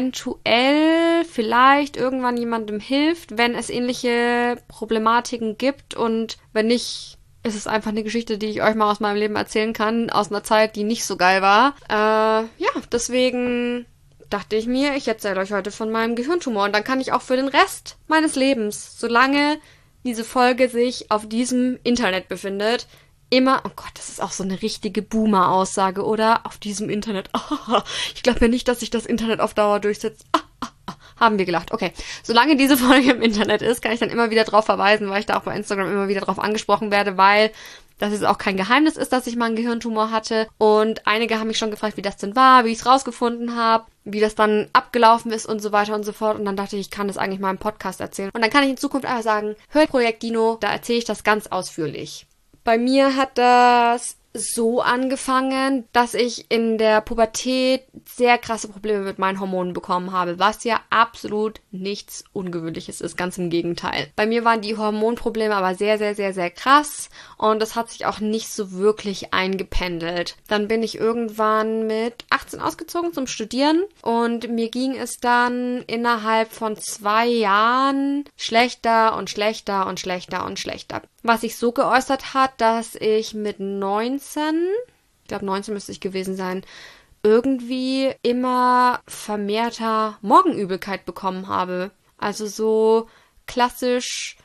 eventuell vielleicht irgendwann jemandem hilft, wenn es ähnliche Problematiken gibt. Und wenn nicht, ist es einfach eine Geschichte, die ich euch mal aus meinem Leben erzählen kann, aus einer Zeit, die nicht so geil war. Äh, ja, deswegen dachte ich mir, ich erzähle euch heute von meinem Gehirntumor. Und dann kann ich auch für den Rest meines Lebens, solange diese Folge sich auf diesem Internet befindet, immer, oh Gott, das ist auch so eine richtige Boomer-Aussage, oder? Auf diesem Internet. Oh, ich glaube ja nicht, dass sich das Internet auf Dauer durchsetzt. Ah, ah, ah, haben wir gelacht. Okay. Solange diese Folge im Internet ist, kann ich dann immer wieder drauf verweisen, weil ich da auch bei Instagram immer wieder drauf angesprochen werde, weil das jetzt auch kein Geheimnis ist, dass ich mal einen Gehirntumor hatte. Und einige haben mich schon gefragt, wie das denn war, wie ich es rausgefunden habe, wie das dann abgelaufen ist und so weiter und so fort. Und dann dachte ich, ich kann das eigentlich mal im Podcast erzählen. Und dann kann ich in Zukunft einfach sagen, hört Projekt Dino, da erzähle ich das ganz ausführlich. Bei mir hat das so angefangen, dass ich in der Pubertät sehr krasse Probleme mit meinen Hormonen bekommen habe, was ja absolut nichts Ungewöhnliches ist, ganz im Gegenteil. Bei mir waren die Hormonprobleme aber sehr, sehr, sehr, sehr krass und das hat sich auch nicht so wirklich eingependelt. Dann bin ich irgendwann mit achtzehn ausgezogen zum Studieren und mir ging es dann innerhalb von zwei Jahren schlechter und schlechter und schlechter und schlechter. Was sich so geäußert hat, dass ich mit neunzehn, ich glaube neunzehn müsste ich gewesen sein, irgendwie immer vermehrter Morgenübelkeit bekommen habe. Also so klassisch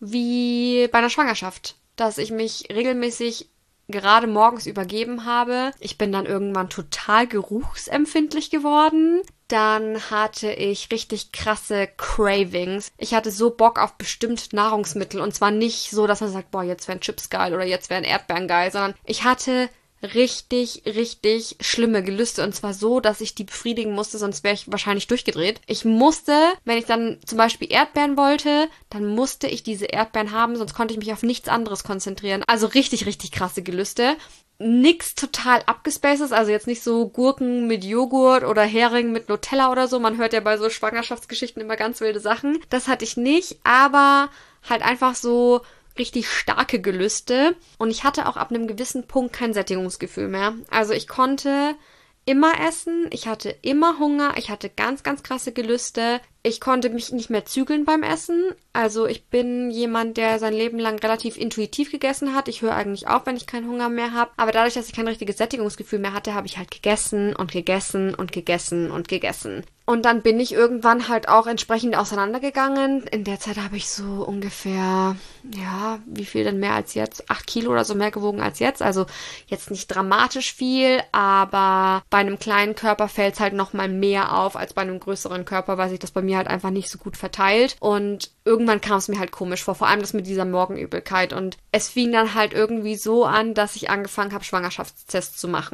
wie bei einer Schwangerschaft, dass ich mich regelmäßig gerade morgens übergeben habe. Ich bin dann irgendwann total geruchsempfindlich geworden. Dann hatte ich richtig krasse Cravings. Ich hatte so Bock auf bestimmte Nahrungsmittel. Und zwar nicht so, dass man sagt, boah, jetzt wären Chips geil oder jetzt wären Erdbeeren geil, sondern ich hatte richtig, richtig schlimme Gelüste. Und zwar so, dass ich die befriedigen musste, sonst wäre ich wahrscheinlich durchgedreht. Ich musste, wenn ich dann zum Beispiel Erdbeeren wollte, dann musste ich diese Erdbeeren haben, sonst konnte ich mich auf nichts anderes konzentrieren. Also richtig, richtig krasse Gelüste. Nix total abgespacedes, also jetzt nicht so Gurken mit Joghurt oder Hering mit Nutella oder so. Man hört ja bei so Schwangerschaftsgeschichten immer ganz wilde Sachen. Das hatte ich nicht, aber halt einfach so richtig starke Gelüste. Und ich hatte auch ab einem gewissen Punkt kein Sättigungsgefühl mehr. Also ich konnte immer essen, ich hatte immer Hunger, ich hatte ganz, ganz krasse Gelüste. Ich konnte mich nicht mehr zügeln beim Essen. Also ich bin jemand, der sein Leben lang relativ intuitiv gegessen hat. Ich höre eigentlich auf, wenn ich keinen Hunger mehr habe. Aber dadurch, dass ich kein richtiges Sättigungsgefühl mehr hatte, habe ich halt gegessen und gegessen und gegessen und gegessen. Und dann bin ich irgendwann halt auch entsprechend auseinandergegangen. In der Zeit habe ich so ungefähr, ja, wie viel denn mehr als jetzt? Acht Kilo oder so mehr gewogen als jetzt. Also jetzt nicht dramatisch viel, aber bei einem kleinen Körper fällt es halt nochmal mehr auf als bei einem größeren Körper, weil sich das bei mir halt einfach nicht so gut verteilt. Und irgendwann kam es mir halt komisch vor, vor allem das mit dieser Morgenübelkeit. Und es fing dann halt irgendwie so an, dass ich angefangen habe, Schwangerschaftstests zu machen.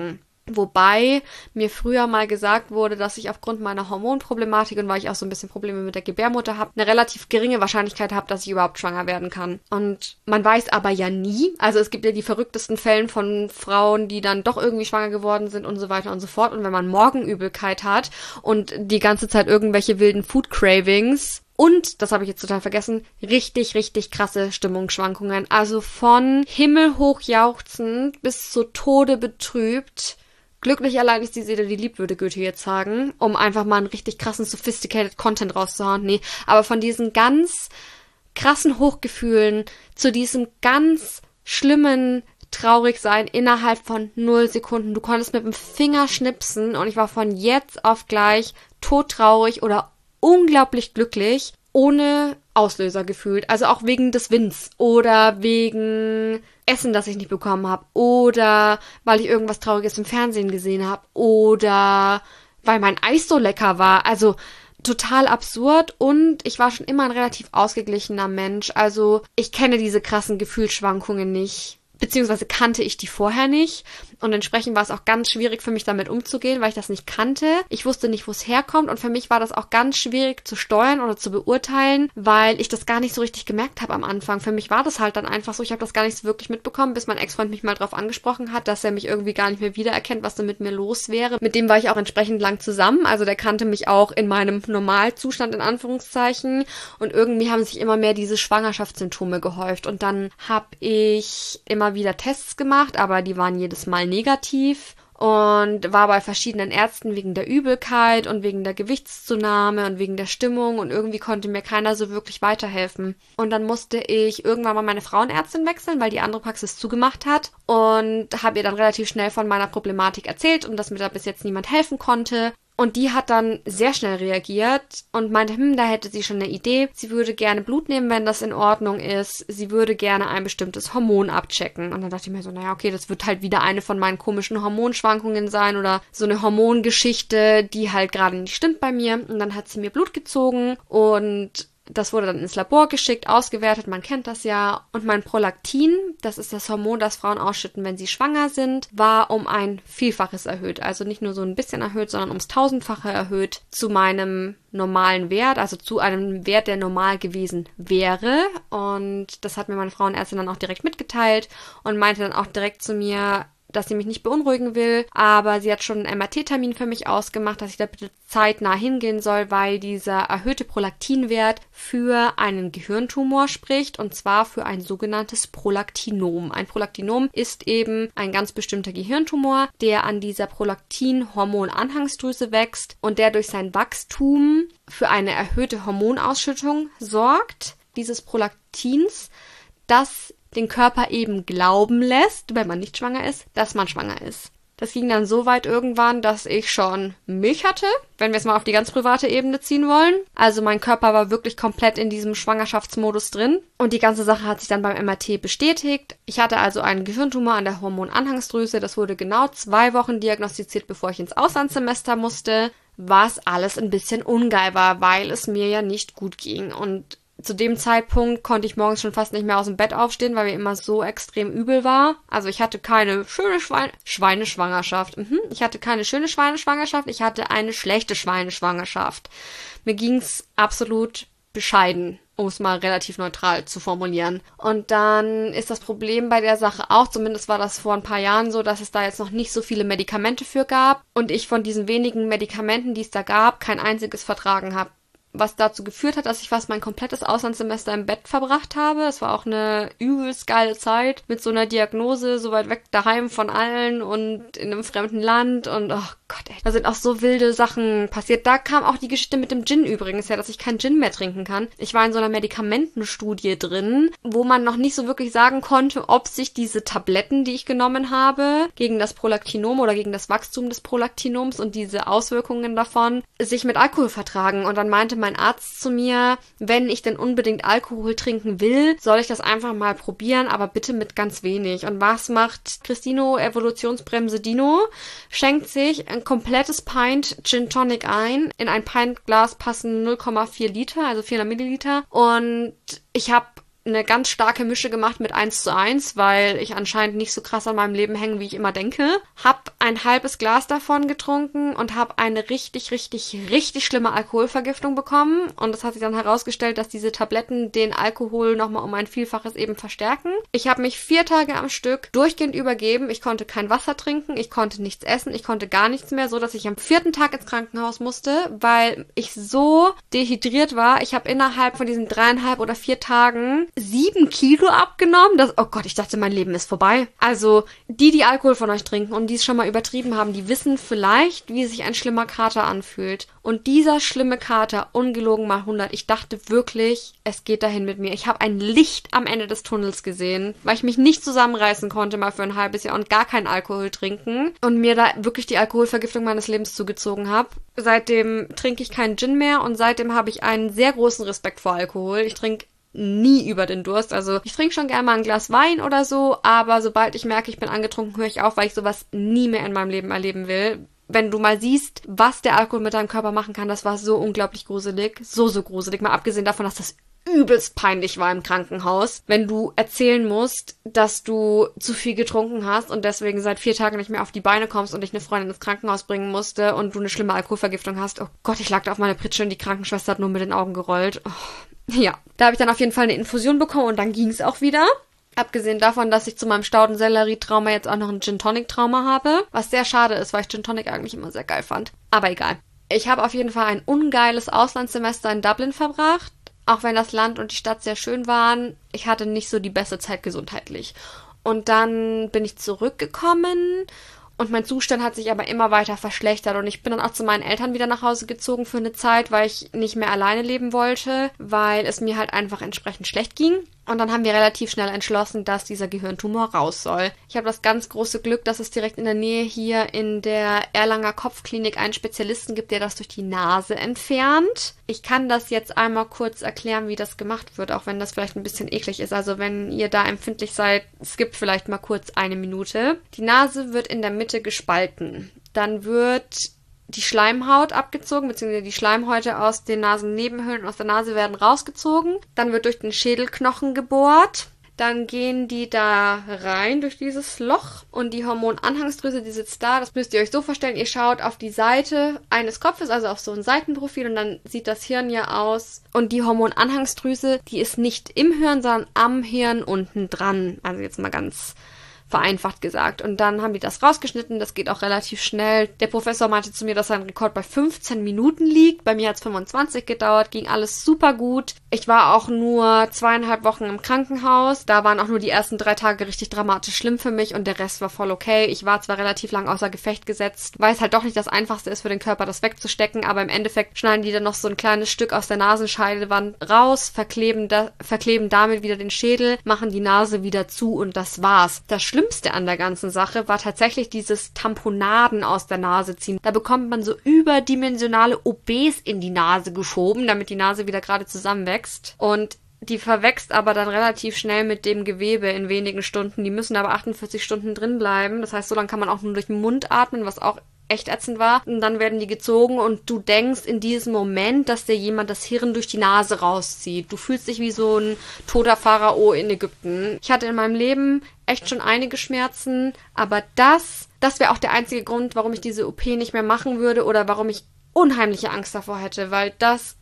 Wobei mir früher mal gesagt wurde, dass ich aufgrund meiner Hormonproblematik und weil ich auch so ein bisschen Probleme mit der Gebärmutter habe, eine relativ geringe Wahrscheinlichkeit habe, dass ich überhaupt schwanger werden kann. Und man weiß aber ja nie. Also es gibt ja die verrücktesten Fälle von Frauen, die dann doch irgendwie schwanger geworden sind und so weiter und so fort. Und wenn man Morgenübelkeit hat und die ganze Zeit irgendwelche wilden Food Cravings und, das habe ich jetzt total vergessen, richtig, richtig krasse Stimmungsschwankungen. Also von himmelhoch jauchzend bis zu Tode betrübt. Glücklich allein ist die Seele, die liebt, würde Goethe jetzt sagen, um einfach mal einen richtig krassen, sophisticated Content rauszuhauen. Nee, aber von diesen ganz krassen Hochgefühlen zu diesem ganz schlimmen Traurigsein innerhalb von null Sekunden. Du konntest mit dem Finger schnipsen und ich war von jetzt auf gleich todtraurig oder unglaublich glücklich, ohne Auslöser gefühlt. Also auch wegen des Winds oder wegen Essen, das ich nicht bekommen habe oder weil ich irgendwas Trauriges im Fernsehen gesehen habe oder weil mein Eis so lecker war. Also total absurd und ich war schon immer ein relativ ausgeglichener Mensch. Also ich kenne diese krassen Gefühlsschwankungen nicht. Beziehungsweise kannte ich die vorher nicht und entsprechend war es auch ganz schwierig für mich damit umzugehen, weil ich das nicht kannte. Ich wusste nicht, wo es herkommt und für mich war das auch ganz schwierig zu steuern oder zu beurteilen, weil ich das gar nicht so richtig gemerkt habe am Anfang. Für mich war das halt dann einfach so, ich habe das gar nicht so wirklich mitbekommen, bis mein Ex-Freund mich mal drauf angesprochen hat, dass er mich irgendwie gar nicht mehr wiedererkennt, was denn mit mir los wäre. Mit dem war ich auch entsprechend lang zusammen, also der kannte mich auch in meinem Normalzustand in Anführungszeichen und irgendwie haben sich immer mehr diese Schwangerschaftssymptome gehäuft und dann habe ich immer wieder Tests gemacht, aber die waren jedes Mal negativ und war bei verschiedenen Ärzten wegen der Übelkeit und wegen der Gewichtszunahme und wegen der Stimmung und irgendwie konnte mir keiner so wirklich weiterhelfen. Und dann musste ich irgendwann mal meine Frauenärztin wechseln, weil die andere Praxis zugemacht hat und habe ihr dann relativ schnell von meiner Problematik erzählt und dass mir da bis jetzt niemand helfen konnte. Und die hat dann sehr schnell reagiert und meinte, hm, da hätte sie schon eine Idee. Sie würde gerne Blut nehmen, wenn das in Ordnung ist. Sie würde gerne ein bestimmtes Hormon abchecken. Und dann dachte ich mir so, naja, okay, das wird halt wieder eine von meinen komischen Hormonschwankungen sein oder so eine Hormongeschichte, die halt gerade nicht stimmt bei mir. Und dann hat sie mir Blut gezogen und das wurde dann ins Labor geschickt, ausgewertet, man kennt das ja. Und mein Prolaktin, das ist das Hormon, das Frauen ausschütten, wenn sie schwanger sind, war um ein Vielfaches erhöht. Also nicht nur so ein bisschen erhöht, sondern ums Tausendfache erhöht zu meinem normalen Wert, also zu einem Wert, der normal gewesen wäre. Und das hat mir meine Frauenärztin dann auch direkt mitgeteilt und meinte dann auch direkt zu mir, dass sie mich nicht beunruhigen will, aber sie hat schon einen M R T-Termin für mich ausgemacht, dass ich da bitte zeitnah hingehen soll, weil dieser erhöhte Prolaktinwert für einen Gehirntumor spricht und zwar für ein sogenanntes Prolaktinom. Ein Prolaktinom ist eben ein ganz bestimmter Gehirntumor, der an dieser Prolaktin-Hormon-Anhangsdrüse wächst und der durch sein Wachstum für eine erhöhte Hormonausschüttung sorgt, dieses Prolaktins, das den Körper eben glauben lässt, wenn man nicht schwanger ist, dass man schwanger ist. Das ging dann so weit irgendwann, dass ich schon Milch hatte, wenn wir es mal auf die ganz private Ebene ziehen wollen. Also mein Körper war wirklich komplett in diesem Schwangerschaftsmodus drin. Und die ganze Sache hat sich dann beim M R T bestätigt. Ich hatte also einen Gehirntumor an der Hormonanhangsdrüse. Das wurde genau zwei Wochen diagnostiziert, bevor ich ins Auslandssemester musste. Was alles ein bisschen ungeil war, weil es mir ja nicht gut ging. Und zu dem Zeitpunkt konnte ich morgens schon fast nicht mehr aus dem Bett aufstehen, weil mir immer so extrem übel war. Also ich hatte keine schöne Schweine Schweineschwangerschaft. Mhm. Ich hatte keine schöne Schweineschwangerschaft, ich hatte eine schlechte Schweineschwangerschaft. Mir ging's absolut bescheiden, um es mal relativ neutral zu formulieren. Und dann ist das Problem bei der Sache auch, zumindest war das vor ein paar Jahren so, dass es da jetzt noch nicht so viele Medikamente für gab und ich von diesen wenigen Medikamenten, die es da gab, kein einziges vertragen habe. Was dazu geführt hat, dass ich fast mein komplettes Auslandssemester im Bett verbracht habe. Es war auch eine übelst geile Zeit mit so einer Diagnose, so weit weg daheim von allen und in einem fremden Land und oh Gott, ey, da sind auch so wilde Sachen passiert. Da kam auch die Geschichte mit dem Gin übrigens her, dass ich keinen Gin mehr trinken kann. Ich war in so einer Medikamentenstudie drin, wo man noch nicht so wirklich sagen konnte, ob sich diese Tabletten, die ich genommen habe, gegen das Prolaktinom oder gegen das Wachstum des Prolaktinoms und diese Auswirkungen davon, sich mit Alkohol vertragen. Und dann meinte mein Arzt zu mir, wenn ich denn unbedingt Alkohol trinken will, soll ich das einfach mal probieren, aber bitte mit ganz wenig. Und was macht Christino, Evolutionsbremse Dino? Schenkt sich ein komplettes Pint Gin Tonic ein. In ein Pintglas passen null Komma vier Liter, also vierhundert Milliliter. Und ich habe eine ganz starke Mische gemacht mit eins zu eins, weil ich anscheinend nicht so krass an meinem Leben hänge, wie ich immer denke. Hab ein halbes Glas davon getrunken und habe eine richtig, richtig, richtig schlimme Alkoholvergiftung bekommen. Und es hat sich dann herausgestellt, dass diese Tabletten den Alkohol nochmal um ein Vielfaches eben verstärken. Ich habe mich vier Tage am Stück durchgehend übergeben. Ich konnte kein Wasser trinken, ich konnte nichts essen, ich konnte gar nichts mehr, so dass ich am vierten Tag ins Krankenhaus musste, weil ich so dehydriert war. Ich habe innerhalb von diesen dreieinhalb oder vier Tagen sieben Kilo abgenommen. Das, oh Gott, ich dachte, mein Leben ist vorbei. Also, die, die Alkohol von euch trinken und die es schon mal übertrieben haben, die wissen vielleicht, wie sich ein schlimmer Kater anfühlt. Und dieser schlimme Kater, ungelogen mal hundert, ich dachte wirklich, es geht dahin mit mir. Ich habe ein Licht am Ende des Tunnels gesehen, weil ich mich nicht zusammenreißen konnte mal für ein halbes Jahr und gar keinen Alkohol trinken und mir da wirklich die Alkoholvergiftung meines Lebens zugezogen habe. Seitdem trinke ich keinen Gin mehr und seitdem habe ich einen sehr großen Respekt vor Alkohol. Ich trinke nie über den Durst. Also ich trinke schon gerne mal ein Glas Wein oder so, aber sobald ich merke, ich bin angetrunken, höre ich auf, weil ich sowas nie mehr in meinem Leben erleben will. Wenn du mal siehst, was der Alkohol mit deinem Körper machen kann, das war so unglaublich gruselig. So, so gruselig. Mal abgesehen davon, dass das übelst peinlich war im Krankenhaus, wenn du erzählen musst, dass du zu viel getrunken hast und deswegen seit vier Tagen nicht mehr auf die Beine kommst und dich eine Freundin ins Krankenhaus bringen musste und du eine schlimme Alkoholvergiftung hast. Oh Gott, ich lag da auf meiner Pritsche und die Krankenschwester hat nur mit den Augen gerollt. Oh. Ja, da habe ich dann auf jeden Fall eine Infusion bekommen und dann ging es auch wieder. Abgesehen davon, dass ich zu meinem Staudensellerie-Trauma jetzt auch noch ein Gin-Tonic-Trauma habe, was sehr schade ist, weil ich Gin-Tonic eigentlich immer sehr geil fand. Aber egal. Ich habe auf jeden Fall ein ungeiles Auslandssemester in Dublin verbracht, auch wenn das Land und die Stadt sehr schön waren. Ich hatte nicht so die beste Zeit gesundheitlich. Und dann bin ich zurückgekommen und mein Zustand hat sich aber immer weiter verschlechtert und ich bin dann auch zu meinen Eltern wieder nach Hause gezogen für eine Zeit, weil ich nicht mehr alleine leben wollte, weil es mir halt einfach entsprechend schlecht ging. Und dann haben wir relativ schnell entschlossen, dass dieser Gehirntumor raus soll. Ich habe das ganz große Glück, dass es direkt in der Nähe hier in der Erlanger Kopfklinik einen Spezialisten gibt, der das durch die Nase entfernt. Ich kann das jetzt einmal kurz erklären, wie das gemacht wird, auch wenn das vielleicht ein bisschen eklig ist. Also wenn ihr da empfindlich seid, skippt vielleicht mal kurz eine Minute. Die Nase wird in der Mitte gespalten. Dann wird die Schleimhaut abgezogen, beziehungsweise die Schleimhäute aus den Nasennebenhöhlen aus der Nase werden rausgezogen. Dann wird durch den Schädelknochen gebohrt. Dann gehen die da rein durch dieses Loch und die Hormonanhangsdrüse, die sitzt da. Das müsst ihr euch so vorstellen, ihr schaut auf die Seite eines Kopfes, also auf so ein Seitenprofil und dann sieht das Hirn ja aus. Und die Hormonanhangsdrüse, die ist nicht im Hirn, sondern am Hirn unten dran. Also jetzt mal ganz vereinfacht gesagt. Und dann haben die das rausgeschnitten, das geht auch relativ schnell. Der Professor meinte zu mir, dass sein Rekord bei fünfzehn Minuten liegt. Bei mir hat es fünfundzwanzig gedauert, ging alles super gut. Ich war auch nur zweieinhalb Wochen im Krankenhaus. Da waren auch nur die ersten drei Tage richtig dramatisch schlimm für mich und der Rest war voll okay. Ich war zwar relativ lang außer Gefecht gesetzt, weil es halt doch nicht das Einfachste ist für den Körper, das wegzustecken, aber im Endeffekt schneiden die dann noch so ein kleines Stück aus der Nasenscheidewand raus, verkleben, da, verkleben damit wieder den Schädel, machen die Nase wieder zu und das war's. Das Schlimmste an der ganzen Sache war tatsächlich dieses Tamponaden aus der Nase ziehen. Da bekommt man so überdimensionale O Bs in die Nase geschoben, damit die Nase wieder gerade zusammenwächst. Und die verwächst aber dann relativ schnell mit dem Gewebe in wenigen Stunden. Die müssen aber achtundvierzig Stunden drin bleiben. Das heißt, so lange kann man auch nur durch den Mund atmen, was auch echt ätzend war. Und dann werden die gezogen und du denkst in diesem Moment, dass dir jemand das Hirn durch die Nase rauszieht. Du fühlst dich wie so ein toter Pharao in Ägypten. Ich hatte in meinem Leben echt schon einige Schmerzen, aber das, das wäre auch der einzige Grund, warum ich diese O P nicht mehr machen würde oder warum ich unheimliche Angst davor hätte, weil das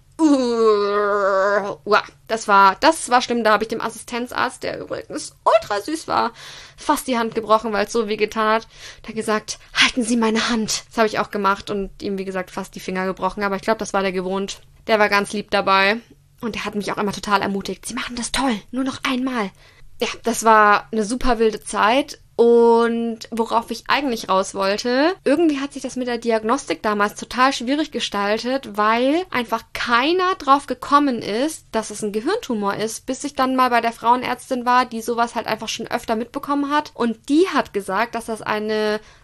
Uh, das war, das war schlimm. Da habe ich dem Assistenzarzt, der übrigens ultra süß war, fast die Hand gebrochen, weil es so weh getan hat. Der hat gesagt, halten Sie meine Hand. Das habe ich auch gemacht und ihm, wie gesagt, fast die Finger gebrochen. Aber ich glaube, das war der gewohnt. Der war ganz lieb dabei. Und der hat mich auch immer total ermutigt. Sie machen das toll. Nur noch einmal. Ja, das war eine super wilde Zeit. Und worauf ich eigentlich raus wollte, irgendwie hat sich das mit der Diagnostik damals total schwierig gestaltet, weil einfach keiner drauf gekommen ist, dass es ein Gehirntumor ist, bis ich dann mal bei der Frauenärztin war, die sowas halt einfach schon öfter mitbekommen hat. Und die hat gesagt, dass das eine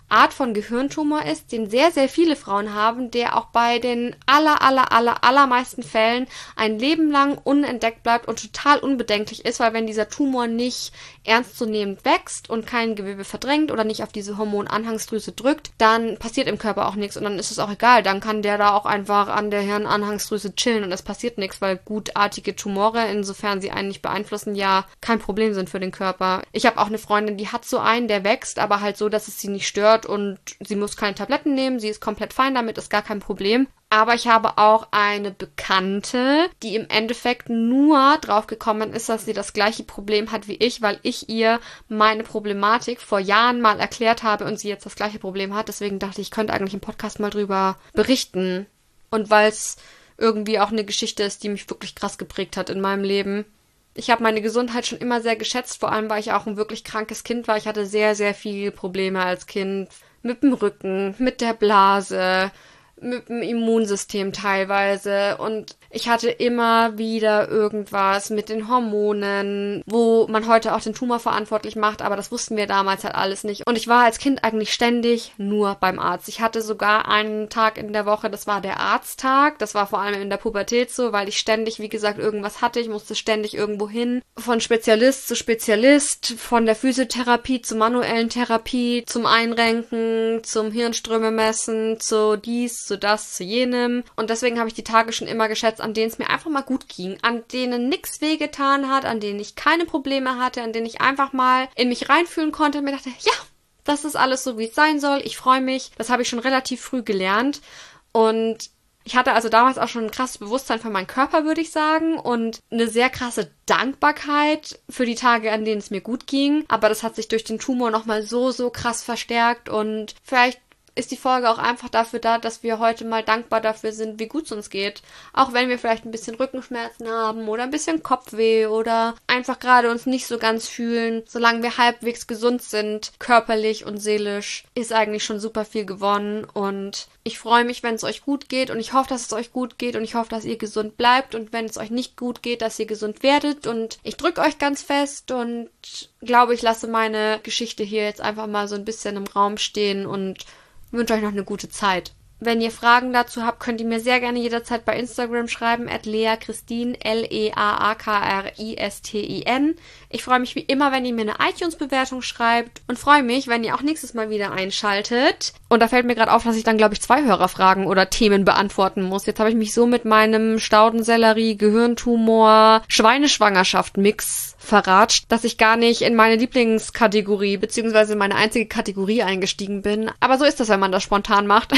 Art von Gehirntumor ist, den sehr, sehr viele Frauen haben, der auch bei den aller, aller, aller, allermeisten Fällen ein Leben lang unentdeckt bleibt und total unbedenklich ist, weil wenn dieser Tumor nicht ernstzunehmend wächst und kein Gewebe verdrängt oder nicht auf diese Hormonanhangsdrüse drückt, dann passiert im Körper auch nichts und dann ist es auch egal. Dann kann der da auch einfach an der Hirnanhangsdrüse chillen und es passiert nichts, weil gutartige Tumore, insofern sie einen nicht beeinflussen, ja kein Problem sind für den Körper. Ich habe auch eine Freundin, die hat so einen, der wächst, aber halt so, dass es sie nicht stört und sie muss keine Tabletten nehmen, sie ist komplett fein damit, ist gar kein Problem. Aber ich habe auch eine Bekannte, die im Endeffekt nur drauf gekommen ist, dass sie das gleiche Problem hat wie ich, weil ich ihr meine Problematik vor Jahren mal erklärt habe und sie jetzt das gleiche Problem hat. Deswegen dachte ich, ich könnte eigentlich im Podcast mal drüber berichten. Und weil es irgendwie auch eine Geschichte ist, die mich wirklich krass geprägt hat in meinem Leben. Ich habe meine Gesundheit schon immer sehr geschätzt, vor allem weil ich auch ein wirklich krankes Kind war. Ich hatte sehr, sehr viele Probleme als Kind mit dem Rücken, mit der Blase, mit dem Immunsystem teilweise und ich hatte immer wieder irgendwas mit den Hormonen, wo man heute auch den Tumor verantwortlich macht, aber das wussten wir damals halt alles nicht. Und ich war als Kind eigentlich ständig nur beim Arzt. Ich hatte sogar einen Tag in der Woche, das war der Arzttag. Das war vor allem in der Pubertät so, weil ich ständig, wie gesagt, irgendwas hatte. Ich musste ständig irgendwo hin. Von Spezialist zu Spezialist, von der Physiotherapie zur manuellen Therapie, zum Einrenken, zum Hirnströme messen, zu dies, zu das, zu jenem. Und deswegen habe ich die Tage schon immer geschätzt, an denen es mir einfach mal gut ging, an denen nichts wehgetan hat, an denen ich keine Probleme hatte, an denen ich einfach mal in mich reinfühlen konnte und mir dachte, ja, das ist alles so, wie es sein soll, ich freue mich. Das habe ich schon relativ früh gelernt und ich hatte also damals auch schon ein krasses Bewusstsein für meinen Körper, würde ich sagen, und eine sehr krasse Dankbarkeit für die Tage, an denen es mir gut ging, aber das hat sich durch den Tumor nochmal so, so krass verstärkt und vielleicht ist die Folge auch einfach dafür da, dass wir heute mal dankbar dafür sind, wie gut es uns geht. Auch wenn wir vielleicht ein bisschen Rückenschmerzen haben oder ein bisschen Kopfweh oder einfach gerade uns nicht so ganz fühlen. Solange wir halbwegs gesund sind, körperlich und seelisch, ist eigentlich schon super viel gewonnen. Und ich freue mich, wenn es euch gut geht und ich hoffe, dass es euch gut geht und ich hoffe, dass ihr gesund bleibt und wenn es euch nicht gut geht, dass ihr gesund werdet. Und ich drücke euch ganz fest und glaube, ich lasse meine Geschichte hier jetzt einfach mal so ein bisschen im Raum stehen und wünsche euch noch eine gute Zeit. Wenn ihr Fragen dazu habt, könnt ihr mir sehr gerne jederzeit bei Instagram schreiben, at leakristin, L E A A K R I S T I N. Ich freue mich wie immer, wenn ihr mir eine iTunes-Bewertung schreibt und freue mich, wenn ihr auch nächstes Mal wieder einschaltet. Und da fällt mir gerade auf, dass ich dann, glaube ich, zwei Hörerfragen oder Themen beantworten muss. Jetzt habe ich mich so mit meinem Staudensellerie, Gehirntumor, Schweineschwangerschaft-Mix verratscht, dass ich gar nicht in meine Lieblingskategorie beziehungsweise meine einzige Kategorie eingestiegen bin. Aber so ist das, wenn man das spontan macht.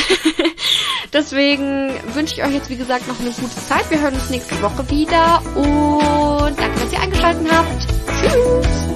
Deswegen wünsche ich euch jetzt, wie gesagt, noch eine gute Zeit. Wir hören uns nächste Woche wieder und danke, dass ihr eingeschaltet habt. Tschüss!